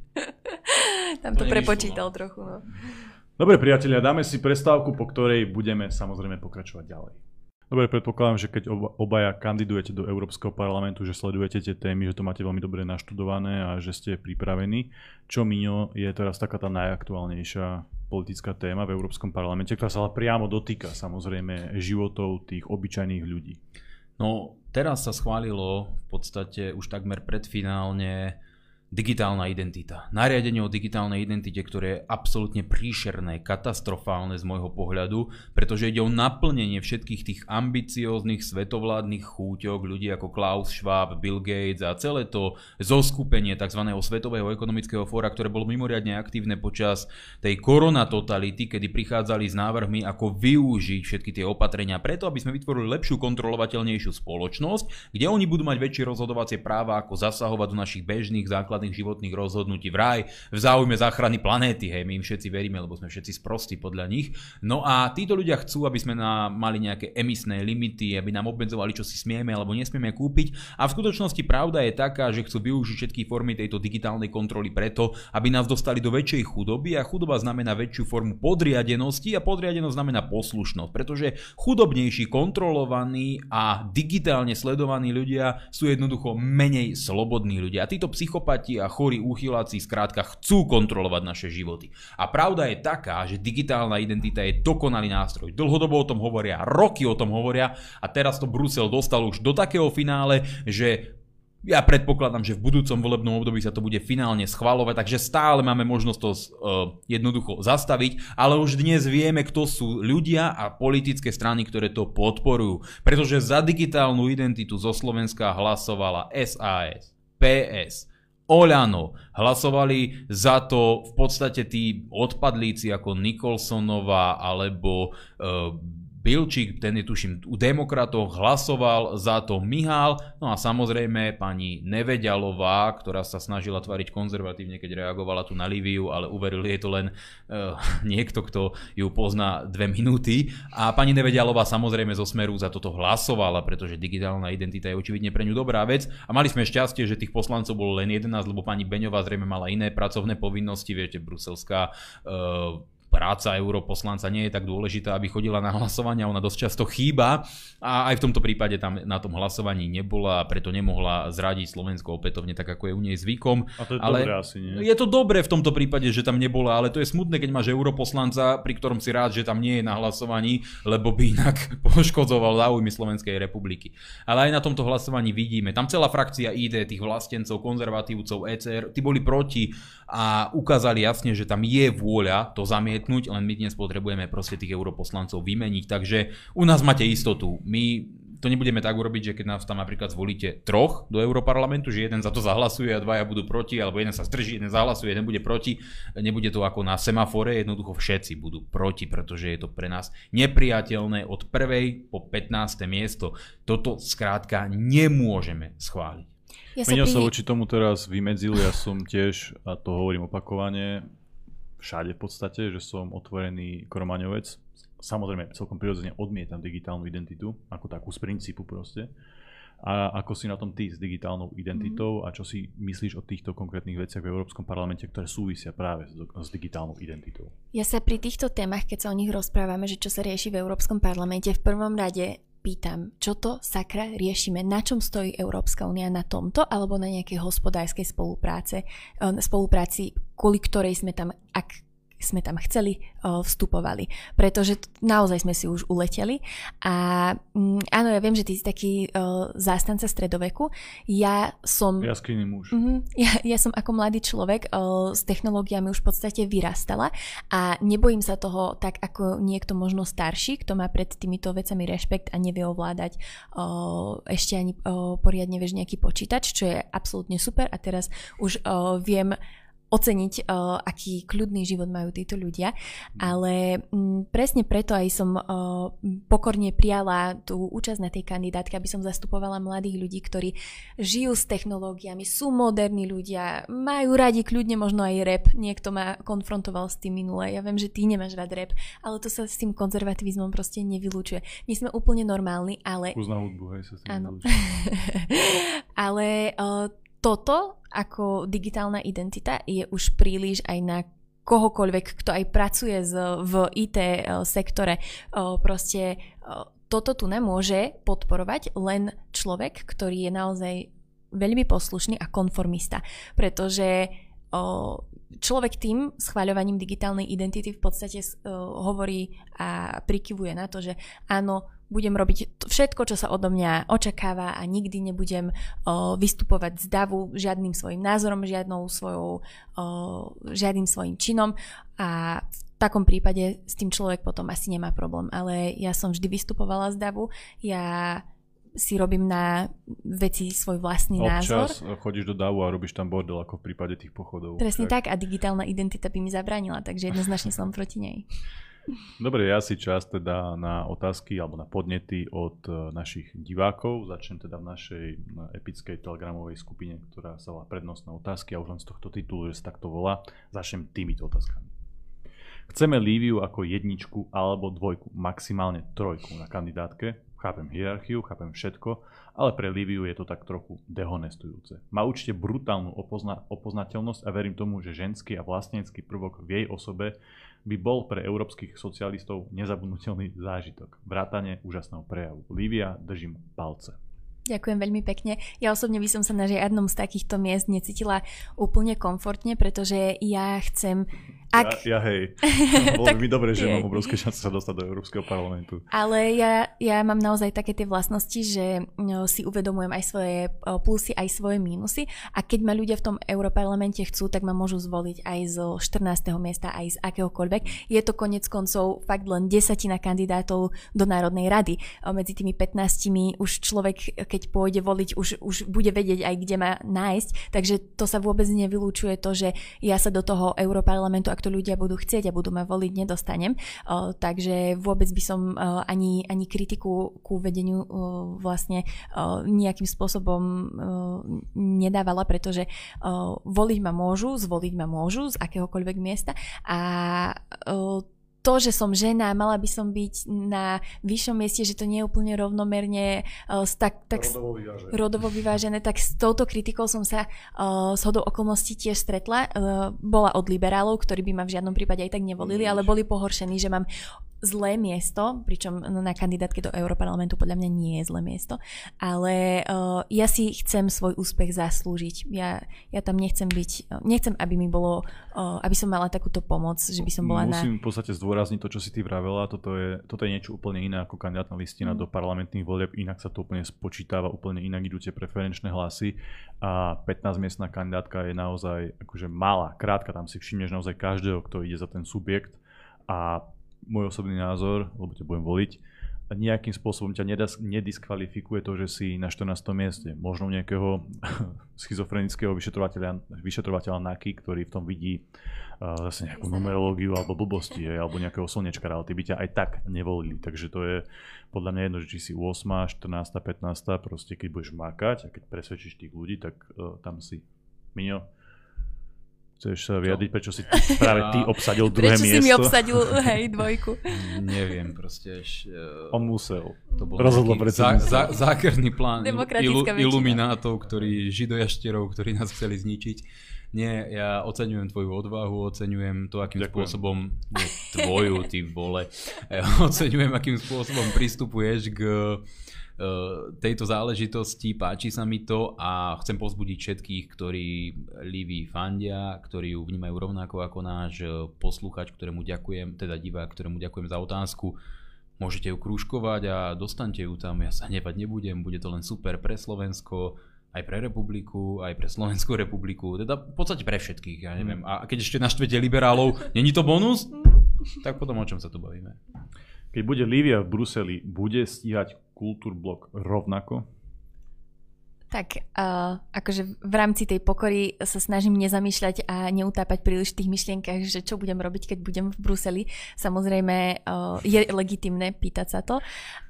Tam to prepočítal trochu. No. Dobre, priatelia, dáme si prestávku, po ktorej budeme samozrejme pokračovať ďalej. Dobre, predpokladám, že keď obaja kandidujete do Európskeho parlamentu, že sledujete tie témy, že to máte veľmi dobre naštudované a že ste pripravení. Čo, Miňo, je teraz taká tá najaktuálnejšia politická téma v Európskom parlamente, ktorá sa ale priamo dotýka samozrejme životov tých obyčajných ľudí? No, teraz sa schválilo v podstate už takmer predfinálne digitálna identita. Nariadenie o digitálnej identite, ktoré je absolútne príšerné, katastrofálne z môjho pohľadu, pretože ide o naplnenie všetkých tých ambicióznych svetovládnych chúťok ľudí ako Klaus Schwab, Bill Gates a celé to zoskupenie tzv. Svetového ekonomického fóra, ktoré bolo mimoriadne aktívne počas tej koronatotality, kedy prichádzali s návrhmi, ako využiť všetky tie opatrenia preto, aby sme vytvorili lepšiu, kontrolovateľnejšiu spoločnosť, kde oni budú mať väčšie rozhodovacie práva, ako zasahovať do našich bežných základných životných rozhodnutí vraj v záujme záchrany planéty. Hej, my im všetci veríme, lebo sme všetci sprostí podľa nich. No a títo ľudia chcú, aby sme na, mali nejaké emisné limity, aby nám obmedzovali, čo si smieme alebo nesmieme kúpiť. A v skutočnosti pravda je taká, že chcú využiť všetky formy tejto digitálnej kontroly preto, aby nás dostali do väčšej chudoby, a chudoba znamená väčšiu formu podriadenosti a podriadenosť znamená poslušnosť, pretože chudobnejší, kontrolovaní a digitálne sledovaní ľudia sú jednoducho menej slobodní ľudia. A títo psychopati a chorí úchyláci skrátka chcú kontrolovať naše životy. A pravda je taká, že digitálna identita je dokonalý nástroj. Dlhodobo o tom hovoria, roky o tom hovoria a teraz to Brusel dostal už do takého finále, že ja predpokladám, že v budúcom volebnom období sa to bude finálne schvaľovať, takže stále máme možnosť to uh, jednoducho zastaviť, ale už dnes vieme, kto sú ľudia a politické strany, ktoré to podporujú. Pretože za digitálnu identitu zo Slovenska hlasovala es a es, pé es, Oľano, hlasovali za to v podstate tí odpadlíci ako Nikolsonová alebo uh, Bilčík, ten je tuším u demokratov, hlasoval za to Mihál, no a samozrejme pani Nevedialová, ktorá sa snažila tvariť konzervatívne, keď reagovala tu na Liviu, ale uveril je to len uh, niekto, kto ju pozná dve minúty. A pani Nevedialová samozrejme zo Smeru za toto hlasovala, pretože digitálna identita je očividne pre ňu dobrá vec. A mali sme šťastie, že tých poslancov bolo len jedenásť, lebo pani Beňová zrejme mala iné pracovné povinnosti, viete, bruselská uh, práca europoslanca nie je tak dôležitá, aby chodila na hlasovania, ona dosť často chýba a aj v tomto prípade tam na tom hlasovaní nebola a preto nemohla zradiť Slovensko opätovne tak, ako je u nej zvykom. A to je ale dobré asi, nie? Je to dobré v tomto prípade, že tam nebola, ale to je smutné, keď máš europoslanca, pri ktorom si rád, že tam nie je na hlasovaní, lebo by inak poškodzoval záujmy Slovenskej republiky. Ale aj na tomto hlasovaní vidíme, tam celá frakcia í dé, tých vlastencov, konzervatívcov, é cé er, tí boli proti a ukázali jasne, že tam je vôľa to zamietnúť, len my dnes potrebujeme proste tých europoslancov vymeniť, takže u nás máte istotu. My to nebudeme tak urobiť, že keď nás tam napríklad zvolíte troch do Europarlamentu, že jeden za to zahlasuje a dvaja budú proti, alebo jeden sa zdrží, jeden zahlasuje, jeden bude proti. Nebude to ako na semafore, jednoducho všetci budú proti, pretože je to pre nás nepriateľné od prvej po pätnáste miesto. Toto skrátka nemôžeme schváliť. Ja sa Meňo pri... sa voči tomu teraz vymedzil, ja som tiež, a to hovorím opakovane, všade v podstate, že som otvorený Koromaňovec. Samozrejme, celkom prirodzene odmietam digitálnu identitu, ako takú z princípu proste. A ako si na tom ty s digitálnou identitou mm-hmm. a čo si myslíš o týchto konkrétnych veciach v Európskom parlamente, ktoré súvisia práve s, s digitálnou identitou? Ja sa pri týchto témach, keď sa o nich rozprávame, že čo sa rieši v Európskom parlamente, v prvom rade pýtam, čo to sakra riešime, na čom stojí Európska únia, na tomto alebo na nejakej hospodárskej spolupráce, spolupráci, kvôli ktorej sme tam, ak sme tam chceli, vstupovali. Pretože naozaj sme si už uleteli. A áno, ja viem, že ty si taký uh, zástanca stredoveku. Ja som... Jaskyný muž. Uh, ja, ja som ako mladý človek uh, s technológiami už v podstate vyrastala a nebojím sa toho tak ako niekto možno starší, kto má pred týmito vecami rešpekt a nevie ovládať uh, ešte ani uh, poriadne vieš nejaký počítač, čo je absolútne super a teraz už uh, viem oceniť, uh, aký kľudný život majú títo ľudia, ale m, presne preto aj som uh, pokorne prijala tú účasť na tej kandidátke, aby som zastupovala mladých ľudí, ktorí žijú s technológiami, sú moderní ľudia, majú radi kľudne možno aj rap, niekto ma konfrontoval s tým minule, ja viem, že ty nemáš rád rap, ale to sa s tým konzervativizmom proste nevylučuje. My sme úplne normálni, ale... Uzná hudbu, hej, sa s tým áno. Ale uh, toto ako digitálna identita je už príliš aj na kohokoľvek, kto aj pracuje z, v í té sektore. Proste toto tu nemôže podporovať len človek, ktorý je naozaj veľmi poslušný a konformista. Pretože človek tým schvaľovaním digitálnej identity v podstate hovorí a prikyvuje na to, že áno, budem robiť všetko, čo sa odo mňa očakáva a nikdy nebudem o, vystupovať z davu žiadnym svojim názorom, žiadnou svojou, o, žiadnym svojim činom a v takom prípade s tým človek potom asi nemá problém. Ale ja som vždy vystupovala z davu, ja si robím na veci svoj vlastný Občas názor. Občas chodíš do davu a robíš tam bordel, ako v prípade tých pochodov. Presne tak. tak a digitálna identita by mi zabránila, takže jednoznačne som proti nej. Dobre, ja si čas teda na otázky alebo na podnety od našich divákov. Začnem teda v našej epickej telegramovej skupine, ktorá sa volá Prednostné otázky a už len z tohto titulu, že sa takto volá, začnem týmito otázkami. Chceme Líviu ako jedničku alebo dvojku, maximálne trojku na kandidátke. Chápem hierarchiu, chápem všetko, ale pre Líviu je to tak trochu dehonestujúce. Má určite brutálnu opozna- opoznateľnosť a verím tomu, že ženský a vlastnícky prvok v jej osobe by bol pre európskych socialistov nezabudnutelný zážitok. Vrátane úžasného prejavu. Lívia, držím palce. Ďakujem veľmi pekne. Ja osobne by som sa na žiadnom z takýchto miest necítila úplne komfortne, pretože ja chcem... Ak... Ja, ja hej, bolo by mi dobre, že mám obrovské šance sa dostať do Európskeho parlamentu. Ale ja, ja mám naozaj také tie vlastnosti, že no, si uvedomujem aj svoje plusy, aj svoje mínusy a keď ma ľudia v tom Európarlamente chcú, tak ma môžu zvoliť aj zo štrnásteho miesta, aj z akéhokoľvek. Je to konec koncov fakt len desatina kandidátov do Národnej rady. Medzi tými pätnástimi už človek, keď pôjde voliť, už, už bude vedieť aj, kde má nájsť. Takže to sa vôbec nevylúčuje to, že ja sa do toho Európarlamentu, ak to ľudia budú chcieť a budú ma voliť, nedostanem. O, takže vôbec by som o, ani, ani kritiku ku vedeniu o, vlastne o, nejakým spôsobom o, nedávala, pretože o, voliť ma môžu, zvoliť ma môžu z akéhokoľvek miesta a o, to to, že som žena, mala by som byť na vyššom mieste, že to nie je úplne rovnomerne uh, tak, tak rodovo vyvážené. rodovo vyvážené, tak s touto kritikou som sa uh, s hodou okolností tiež stretla. Uh, bola od liberálov, ktorí by ma v žiadnom prípade aj tak nevolili, ale boli pohoršení, že mám zlé miesto, pričom na kandidátke do Europarlamentu podľa mňa nie je zlé miesto, ale uh, ja si chcem svoj úspech zaslúžiť. Ja, ja tam nechcem byť, nechcem, aby mi bolo, uh, aby som mala takúto pomoc, že by som bola Musím na... v podstate zdôrazniť to, čo si ty vravela, toto je, toto je niečo úplne iné ako kandidátna listina mm. do parlamentných volieb, inak sa to úplne spočítava, úplne inak idú tie preferenčné hlasy a pätnásťmiestna kandidátka je naozaj akože malá, krátka, tam si všimneš naozaj každého, kto ide za ten subjekt a môj osobný názor, lebo ťa budem voliť, nejakým spôsobom ťa nediskvalifikuje to, že si na štrnástom mieste. Možno nejakého schizofrenického vyšetrovateľa, vyšetrovateľa NAKY, ktorý v tom vidí uh, zase nejakú numerológiu alebo blbosti, je, alebo nejakého slnečkara, ale ty by ťa aj tak nevolili. Takže to je podľa mňa jedno, že či si ôsma, štrnásta, pätnásta, proste keď budeš makať a keď presvedčíš tých ľudí, tak uh, tam si. Miňo, chceš sa vyjadriť, prečo si práve ty obsadil druhé prečo miesto? Prečo si mi obsadil, hej, dvojku? Neviem, proste. Uh, On musel. To bol Rozhodlo zá, zá, zákerný plán ilu, väčšina. iluminátov, ktorí, židojašterov, ktorí nás chceli zničiť. Nie, ja oceňujem tvoju odvahu, oceňujem to, akým Ďakujem. spôsobom, nie tvoju, ty vole, ja oceňujem, akým spôsobom pristupuješ k tejto záležitosti, páči sa mi to a chcem povzbudiť všetkých, ktorí Livii fandia, ktorí ju vnímajú rovnako ako náš posluchač, ktorému ďakujem, teda divák, ktorému ďakujem za otázku. Môžete ju krúžkovať a dostaňte ju tam, ja sa hnevať nebudem, bude to len super pre Slovensko, aj pre republiku, aj pre Slovenskú republiku, teda v podstate pre všetkých, ja neviem. A keď ešte naštvete liberálov, není to bonus? Tak potom o čom sa tu bavíme? Keď bude Livia v Bruseli, bude stíhať Kultúrblok rovnako? Tak uh, akože v rámci tej pokory sa snažím nezamýšľať a neutápať príliš v tých myšlienkach, že čo budem robiť, keď budem v Bruseli. Samozrejme uh, je legitimné pýtať sa to.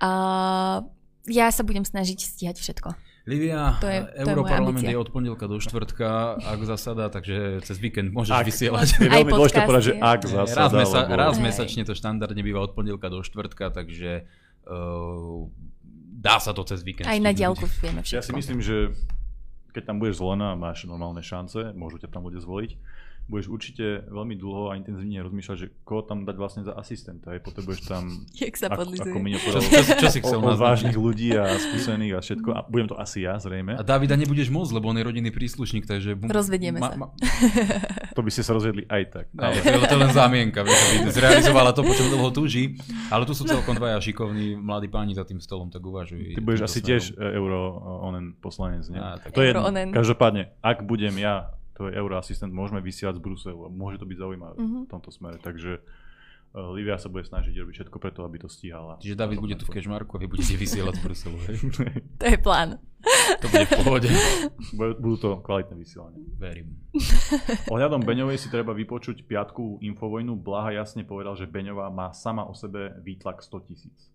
Uh, ja sa budem snažiť stíhať všetko. Livia, Europarlament je, je od pondelka do štvrtka, ak zasada, takže cez víkend môžeš ak, vysielať. Je veľmi dôležité povedať, že ak zasada. Raz, mesa, lebo... raz mesačne to štandardne býva od pondelka do štvrtka, takže uh, dá sa to cez víkend. Aj na diaľku vieme všetko. Ja si myslím, že keď tam budeš zvolená a máš normálne šance, môžu ťa tam ľudia zvoliť, budeš určite veľmi dlho a intenzívne rozmýšľať, že koho tam dať vlastne za asistenta. Aj potrebuješ tam, ako, ako Miňo povedal, čo, čo, čo si chcel o, vážnych ľudí a skúsených a všetko. A budem to asi ja, zrejme. A Davida nebudeš môcť, lebo on je rodinný príslušník, takže... Rozvedieme ma, sa. Ma... To by ste sa rozvedli aj tak. Ale to je len zámienka, vieš, aby zrealizovala to, po čom dlho túži. Ale tu sú celkom dvaja šikovní mladí páni za tým stolom, tak uvažuj. Ty budeš asi tiež euro onen poslanec, nie? Á, to je jedno. Každopádne, ak budem ja to je euroasistent, môžeme vysielať z Bruselu a môže to byť zaujímavé mm-hmm. v tomto smere. Takže uh, Livia sa bude snažiť robiť všetko preto, aby to stíhala. Čiže David bude tu v Kežmarku a vy budete vysielať z Bruselu, hej? To je plán. To bude v pohode. Budú to kvalitné vysielanie. Verím. Ohľadom Beňovej si treba vypočuť piatku Infovojnu. Blaha jasne povedal, že Beňová má sama o sebe výtlak sto tisíc.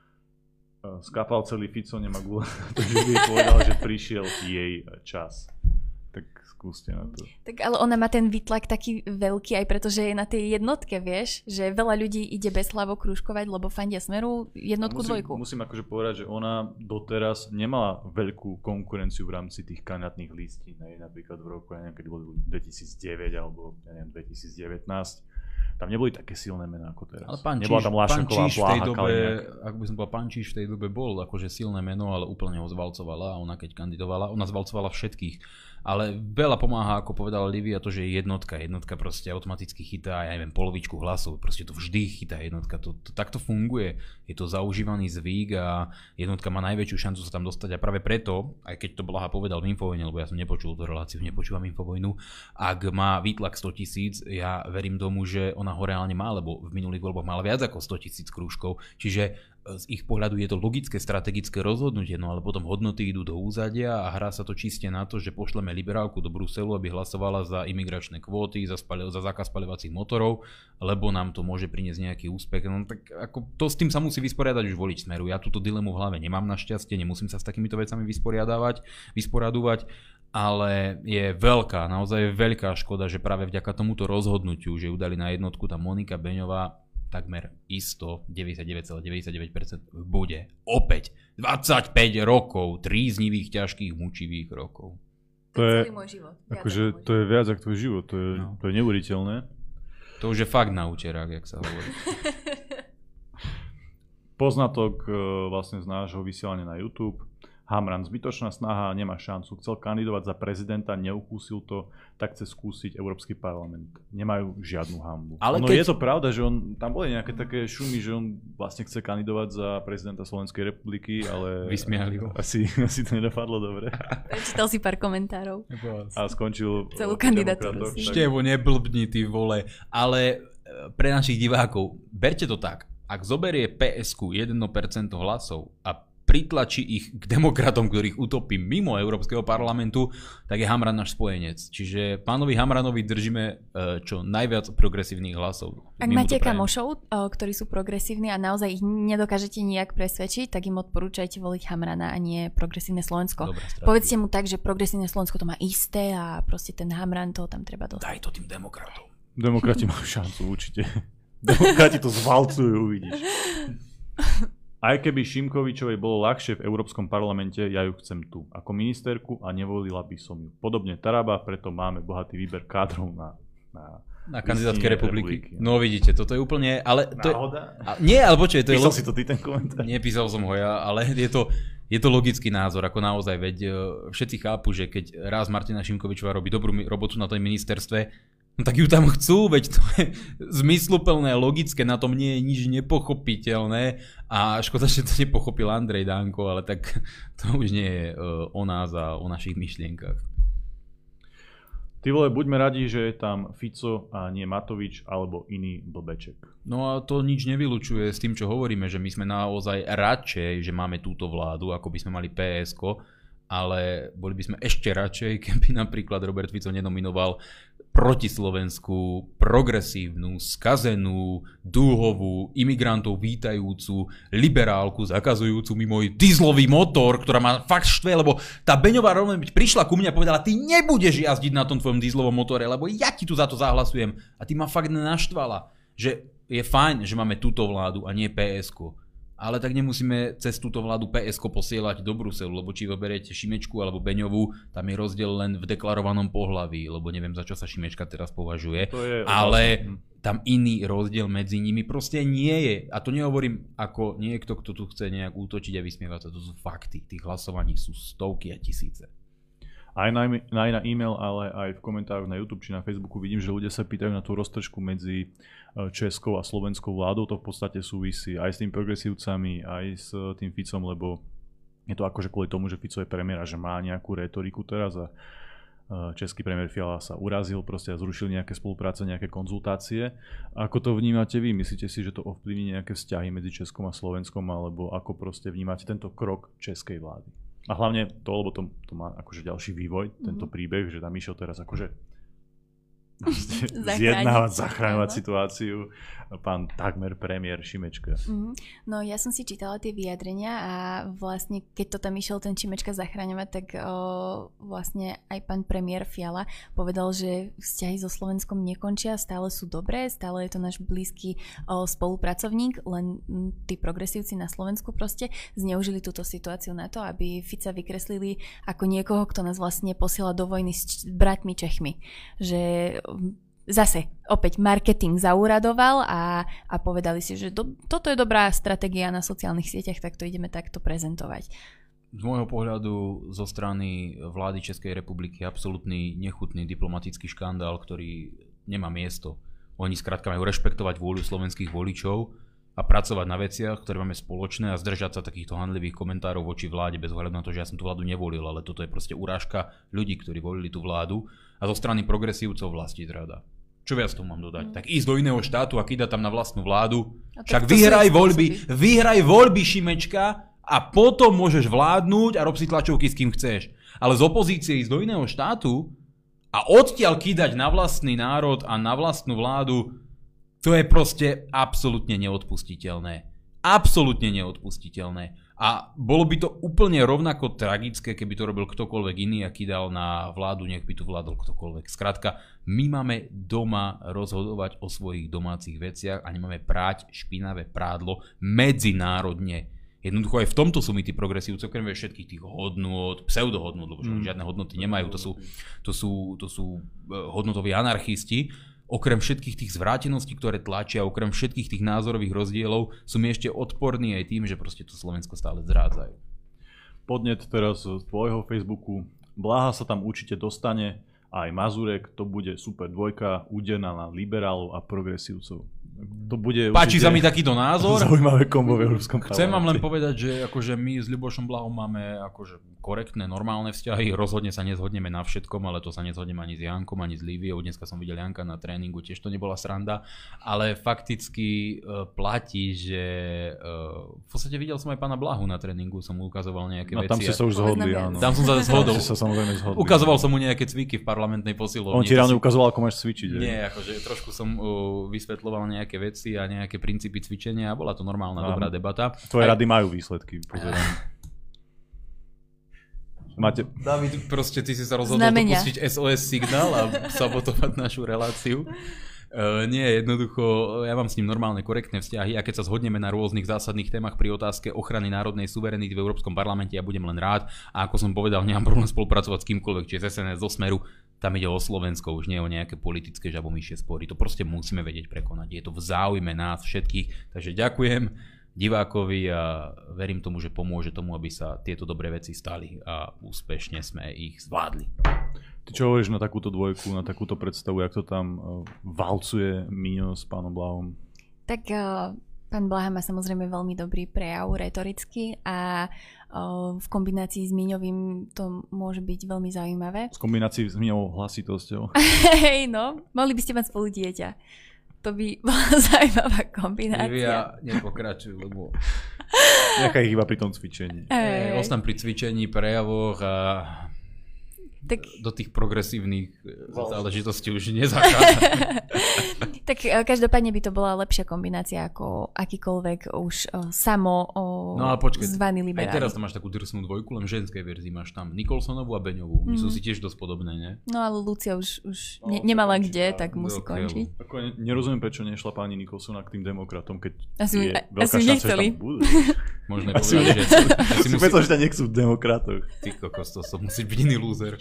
Uh, skápal celý Fico, nemá gula. Takže by povedal, že prišiel jej čas. Tak skúste na to. Tak ale ona má ten výtlak taký veľký aj preto, že je na tej jednotke, vieš, že veľa ľudí ide bez hlavo krúžkovať, lebo fandia Smeru jednotku, musím, dvojku. Musím akože povedať, že ona doteraz nemala veľkú konkurenciu v rámci tých kandidátnych listín. Napríklad v roku, ja neviem, keď bol dvetisícdeväť alebo ja neviem, dvetisícdevätnásť. Tam neboli také silné mená ako teraz. Ale pán Nebola Číš, tam Lášanková, pán Číš v tej Bláha, dobe, Kaliňák. ak by som povedal, pán Číš v tej dobe bol akože silné meno, ale úplne ho zvalcovala a ona keď kandidovala, ona zvalcovala všetkých. Ale veľa pomáha, ako povedala Livia, to, že je jednotka. Jednotka proste automaticky chytá, ja neviem, polovičku hlasov. Proste to vždy chytá jednotka. To, to, tak to funguje. Je to zaužívaný zvyk a jednotka má najväčšiu šancu sa tam dostať. A práve preto, aj keď to Blaha povedal v Infovojne, lebo ja som nepočul tú reláciu, nepočúvam Infovojnu, ak má výtlak sto tisíc, ja verím tomu, že ona ho reálne má, lebo v minulých voľbách mala viac ako sto tisíc krúžkov. Čiže z ich pohľadu je to logické, strategické rozhodnutie, no ale potom hodnoty idú do úzadia a hrá sa to čiste na to, že pošleme liberálku do Bruselu, aby hlasovala za imigračné kvóty, za, spali- za zákaz spaľovacích motorov, lebo nám to môže priniesť nejaký úspech. No tak ako to s tým sa musí vysporiadať už volič Smeru. Ja túto dilemu v hlave nemám našťastie, nemusím sa s takýmito vecami vysporiadávať, vysporiadúvať, ale je veľká, naozaj veľká škoda, že práve vďaka tomuto rozhodnutiu, že ju dali na jednotku tá Monika Beňová, takmer isto deväťdesiatdeväť celá deväťdesiatdeväť percent bude opäť dvadsaťpäť rokov tríznivých, ťažkých, mučivých rokov. To je, celý môj život. akože to je viac ako tvoj život, to je, no. to je neuveriteľné. To už je fakt na úterák, jak sa hovorí. Poznatok vlastne z nášho vysielania na YouTube. Hamran, zbytočná snaha, nemá šancu. Chcel kandidovať za prezidenta, neukúsil to, tak chce skúsiť Európsky parlament. Nemajú žiadnu hanbu. Ale no keď... je to pravda, že on, tam boli nejaké také šumy, že on vlastne chce kandidovať za prezidenta Slovenskej republiky, ale vysmiali ho. Asi, asi to nedopadlo dobre. Prečítal si pár komentárov. A skončil celú kandidatúru. Števo, neblbni, ty vole. Ale pre našich divákov, berte to tak. Ak zoberie pé esku jedno percento hlasov a pritlačí ich k demokratom, ktorých utopí mimo Európskeho parlamentu, tak je Hamran náš spojenec. Čiže pánovi Hamranovi držíme čo najviac progresívnych hlasov. Ak máte kamošov, ktorí sú progresívni a naozaj ich nedokážete nijak presvedčiť, tak im odporúčajte voliť Hamrana a nie progresívne Slovensko. Povedzte mu tak, že progresívne Slovensko to má isté a proste ten Hamran to tam treba dostať. Daj to tým demokratom. Demokrati majú šancu, určite. Demokrati to zvalcujú, uvidíš. Aj keby Šimkovičovej bolo ľahšie v Európskom parlamente, ja ju chcem tu ako ministerku a nevolila by som ju. Podobne Taraba, preto máme bohatý výber kádrov na, na, na kandidátke republiky. republiky. No vidíte, toto je úplne... Ale to náhoda? Je, a, nie, ale počuj, to Písal je... si to ty ten komentár? Nepísal som ho ja, ale je to, je to logický názor, ako naozaj, veď všetci chápu, že keď raz Martina Šimkovičová robí dobrú robotu na tom ministerstve, no tak ju tam chcú, veď to je zmysluplné, logické, na tom nie je nič nepochopiteľné a škoda, že to nepochopil Andrej Danko, ale tak to už nie je uh, o nás a o našich myšlienkach. Ty vole, buďme radi, že je tam Fico a nie Matovič alebo iný blbeček. No a to nič nevylučuje s tým, čo hovoríme, že my sme naozaj radšej, že máme túto vládu, ako by sme mali pé esko, ale boli by sme ešte radšej, keby napríklad Robert Fico nenominoval protislovenskú, progresívnu, skazenú, dúhovú, imigrantov vítajúcu, liberálku, zakazujúcu mi môj dieselový motor, ktorá ma fakt štve, lebo tá Beňová rovno prišla ku mne a povedala, ty nebudeš jazdiť na tom tvojom dieselovom motore, lebo ja ti tu za to zahlasujem. A ty ma fakt naštvala, že je fajn, že máme túto vládu a nie pé esku. Ale tak nemusíme cez túto vládu pé esko posielať do Bruselu, lebo či vyberiete Šimečku alebo Beňovú, tam je rozdiel len v deklarovanom pohlaví, lebo neviem, za čo sa Šimečka teraz považuje, ale tam iný rozdiel medzi nimi proste nie je. A to nehovorím ako niekto, kto tu chce nejak útočiť a vysmievať sa, to sú fakty. Tých hlasovaní sú stovky a tisíce. Aj na, aj na e-mail, ale aj v komentároch na YouTube či na Facebooku vidím, že ľudia sa pýtajú na tú roztržku medzi českou a slovenskou vládou. To v podstate súvisí aj s tým progresívcami, aj s tým Ficom, lebo je to akože kvôli tomu, že Fico je premiér a že má nejakú retoriku teraz a český premiér Fiala sa urazil proste a zrušil nejaké spolupráce, nejaké konzultácie. Ako to vnímate vy? Myslíte si, že to ovplyvní nejaké vzťahy medzi Českom a Slovenskom, alebo ako proste vnímate tento krok českej vlády? A hlavne to, lebo to, to má akože ďalší vývoj, mm-hmm. tento príbeh, že tam išiel teraz akože zjednávať, zachráňovať situáciu pán takmer premiér Šimečka. Mm, no ja som si čítala tie vyjadrenia a vlastne keď to tam išiel ten Šimečka zachráňovať, tak o, vlastne aj pán premiér Fiala povedal, že vzťahy so Slovenskom nekončia, stále sú dobré, stále je to náš blízky o, spolupracovník, len m, tí progresívci na Slovensku proste zneužili túto situáciu na to, aby Fica vykreslili ako niekoho, kto nás vlastne posiela do vojny s č- bratmi Čechmi. Že zase opäť marketing zauradoval a, a povedali si, že do, toto je dobrá stratégia na sociálnych sieťach, tak to ideme takto prezentovať. Z môjho pohľadu zo strany vlády Českej republiky absolútny nechutný diplomatický škandál, ktorý nemá miesto. Oni skrátka majú rešpektovať vôľu slovenských voličov a pracovať na veciach, ktoré máme spoločné a zdržať sa takýchto handlivých komentárov voči vláde bez ohľadu na to, že ja som tú vládu nevolil, ale toto je proste urážka ľudí, ktorí volili tú vládu a zo strany progresívcov vlasti zrada. Čo viac tomu mám dodať? Mm. Tak ísť do iného štátu a kýdať tam na vlastnú vládu. Však vyhraj voľby, vyhraj voľby Šimečka a potom môžeš vládnuť a rob si tlačovky s kým chceš. Ale z opozície ísť do iného štátu a odtiaľ kýdať na vlastný národ a na vlastnú vládu, to je proste absolútne neodpustiteľné. Absolútne neodpustiteľné. A bolo by to úplne rovnako tragické, keby to robil ktokoľvek iný, aký dal na vládu, nech by tu vládol ktokoľvek. Skrátka, my máme doma rozhodovať o svojich domácich veciach a nemáme prať špinavé prádlo medzinárodne. Jednoducho aj v tomto sú my tí progresívci, okrem všetkých tých hodnôt, pseudohodnôt, lebo mm. žiadne hodnoty nemajú, to sú, to sú, to sú hodnotoví anarchisti. Okrem všetkých tých zvráteností, ktoré tlačia, okrem všetkých tých názorových rozdielov, sú mi ešte odporní aj tým, že proste to Slovensko stále zrádzajú. Podnet teraz z tvojho Facebooku. Bláha sa tam určite dostane, aj Mazurek, to bude super dvojka, úderná na liberálov a progresívcov. To bude Páči sa mi takýto názor. Zaujímavé kombo v Európskom parlamente. Chcem vám len povedať, že akože my s Ľubošom Blahom máme akože korektné, normálne vzťahy. Rozhodne sa nezhodneme na všetkom, ale to sa nezhodneme ani s Jankom, ani s Líviou. Dneska som videl Janka na tréningu, tiež to nebola sranda. Ale fakticky uh, platí, že uh, v podstate videl som aj pána Blahu na tréningu, som mu ukazoval nejaké no, veci. tam si sa už zhodli, áno. Tam som sa zhodol. Tam si sa samozrejme zhodli. Ukazoval som mu nejaké cviky v parlamentnej posilovni. On ti ráno ukazoval, ako máš cvičiť. Nie, akože trošku som uh, vysvetľoval nejaké veci a nejaké princípy cvičenia a bola to normálna, no, dobrá debata. Tvoje aj rady majú výsledky, pozerám. Máte... David, proste ty si sa rozhodol Znamenia. dopustiť es ó es signál a sabotovať našu reláciu. Uh, nie, jednoducho, ja mám s ním normálne korektné vzťahy a keď sa zhodneme na rôznych zásadných témach pri otázke ochrany národnej suverenity v Európskom parlamente, ja budem len rád a ako som povedal, nemám problém spolupracovať s kýmkoľvek, či z es en es, zo Smeru, tam ide o Slovensko, už nie o nejaké politické žabomyšie spory, to proste musíme vedieť prekonať, je to v záujme nás všetkých, takže ďakujem divákovi a verím tomu, že pomôže tomu, aby sa tieto dobré veci stali a úspešne sme ich zvládli. Ty čo hovoríš na takúto dvojku, na takúto predstavu, jak to tam uh, valcuje Míňo s pánom Blahom? Tak uh, pán Blaha má samozrejme veľmi dobrý prejav retoricky a uh, v kombinácii s Míňovým to môže byť veľmi zaujímavé. V kombinácii s Míňovou hlasitosťou. Hej, no, mohli by ste mať spolu dieťa. To by bola zaujímavá kombinácia. Livia, nepokračuj, lebo... Nejaká ich iba pri tom cvičení. Hey. Ostam pri cvičení, prejavoch a tak... do tých progresívnych záležitostí už nezachádza. Tak každopádne by to bola lepšia kombinácia ako akýkoľvek už uh, samo uh, no, ale počkej, zvaný liberáli. Aj teraz tam máš takú drsnú dvojku, len v ženskej verzii máš tam Nicholsonovú a Beňovú. My mm. sú si tiež dosť podobné, ne? No ale Lucia už, už ne, nemala kde, tak musí končiť. Ako nerozumiem, prečo nešla pani Nicholsona k tým demokratom, keď asi, je a, veľká asi šanca, nechceli. že tam budú. Možno povedať, že... Si musí... Myslel, že tam nechcú v demokratoch. Ty kokos, to som musí byť iný lúzer.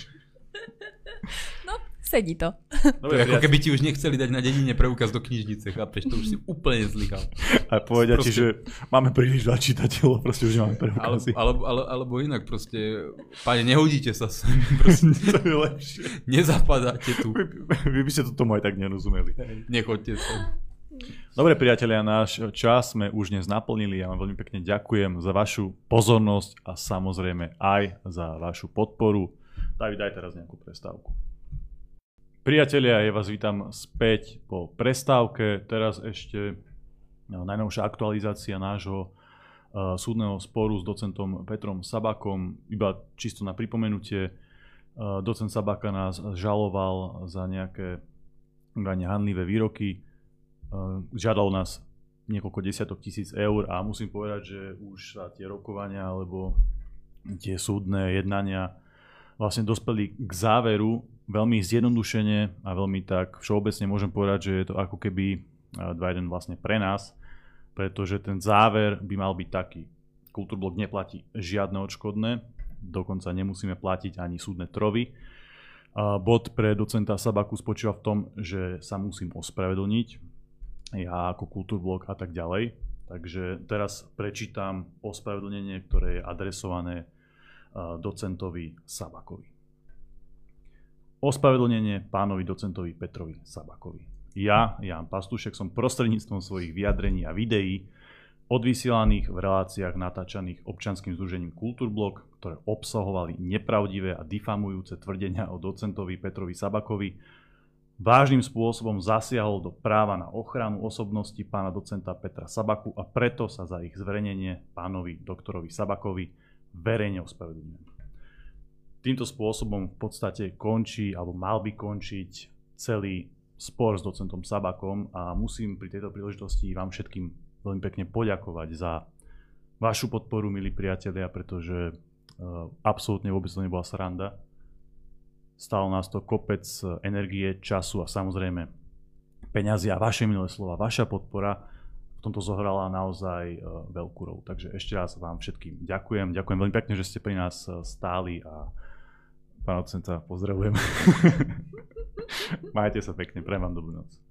No, sedí to. Dobre, to je ako keby ti už nechceli dať na dedine preukaz do knižnice, chápeš? To už si úplne zlyhal. A povedia proste... ti, že máme príliš veľa čitateľov, proste už nemáme preukazy. Alebo, alebo, alebo inak proste, páne, nehodíte sa sem. Proste, to je lepšie. Nezapadáte tu. Vy, vy by ste to tomu aj tak nerozumeli. Nechoďte sem. Dobre priatelia, náš čas sme už dnes naplnili. Ja vám veľmi pekne ďakujem za vašu pozornosť a samozrejme aj za vašu podporu. David, daj teraz nejakú prestávku. Priatelia, ja vás vítam späť po prestávke. Teraz ešte no, najnovšia aktualizácia nášho uh, súdneho sporu s docentom Petrom Sabakom. Iba čisto na pripomenutie, uh, docent Sabaka nás žaloval za nejaké údajne hanlivé výroky. Uh, žiadal nás niekoľko desiatok tisíc eur a musím povedať, že už sa tie rokovania alebo tie súdne jednania vlastne dospeli k záveru veľmi zjednodušene a veľmi tak všeobecne môžem povedať, že je to ako keby dva jeden vlastne pre nás, pretože ten záver by mal byť taký. Kultúrblok neplatí žiadne odškodné, dokonca nemusíme platiť ani súdne trovy. Bod pre docenta Sabaku spočíva v tom, že sa musím ospravedlniť, ja ako Kultúrblok a tak ďalej. Takže teraz prečítam ospravedlnenie, ktoré je adresované docentovi Sabakovi. Ospravedlnenie pánovi docentovi Petrovi Sabakovi. Ja, Ján Pastušek, som prostredníctvom svojich vyjadrení a videí odvysielaných v reláciách natáčaných občianskym združením Kultúrblok, ktoré obsahovali nepravdivé a difamujúce tvrdenia o docentovi Petrovi Sabakovi, vážnym spôsobom zasiahol do práva na ochranu osobnosti pána docenta Petra Sabaku a preto sa za ich zverejnenie pánovi doktorovi Sabakovi verejne ospravedlňujem. Týmto spôsobom v podstate končí, alebo mal by končiť celý spor s docentom Sabakom a musím pri tejto príležitosti vám všetkým veľmi pekne poďakovať za vašu podporu, milí priatelia, pretože uh, absolútne vôbec to nebola sranda. Stálo nás to kopec energie, času a samozrejme peňazí a vaše milé slova, vaša podpora v tomto zohrala naozaj uh, veľkú rolu. Takže ešte raz vám všetkým ďakujem. Ďakujem veľmi pekne, že ste pri nás stáli a pán docenta pozdravujem. Majte sa pekne, prajem vám dobrú noc.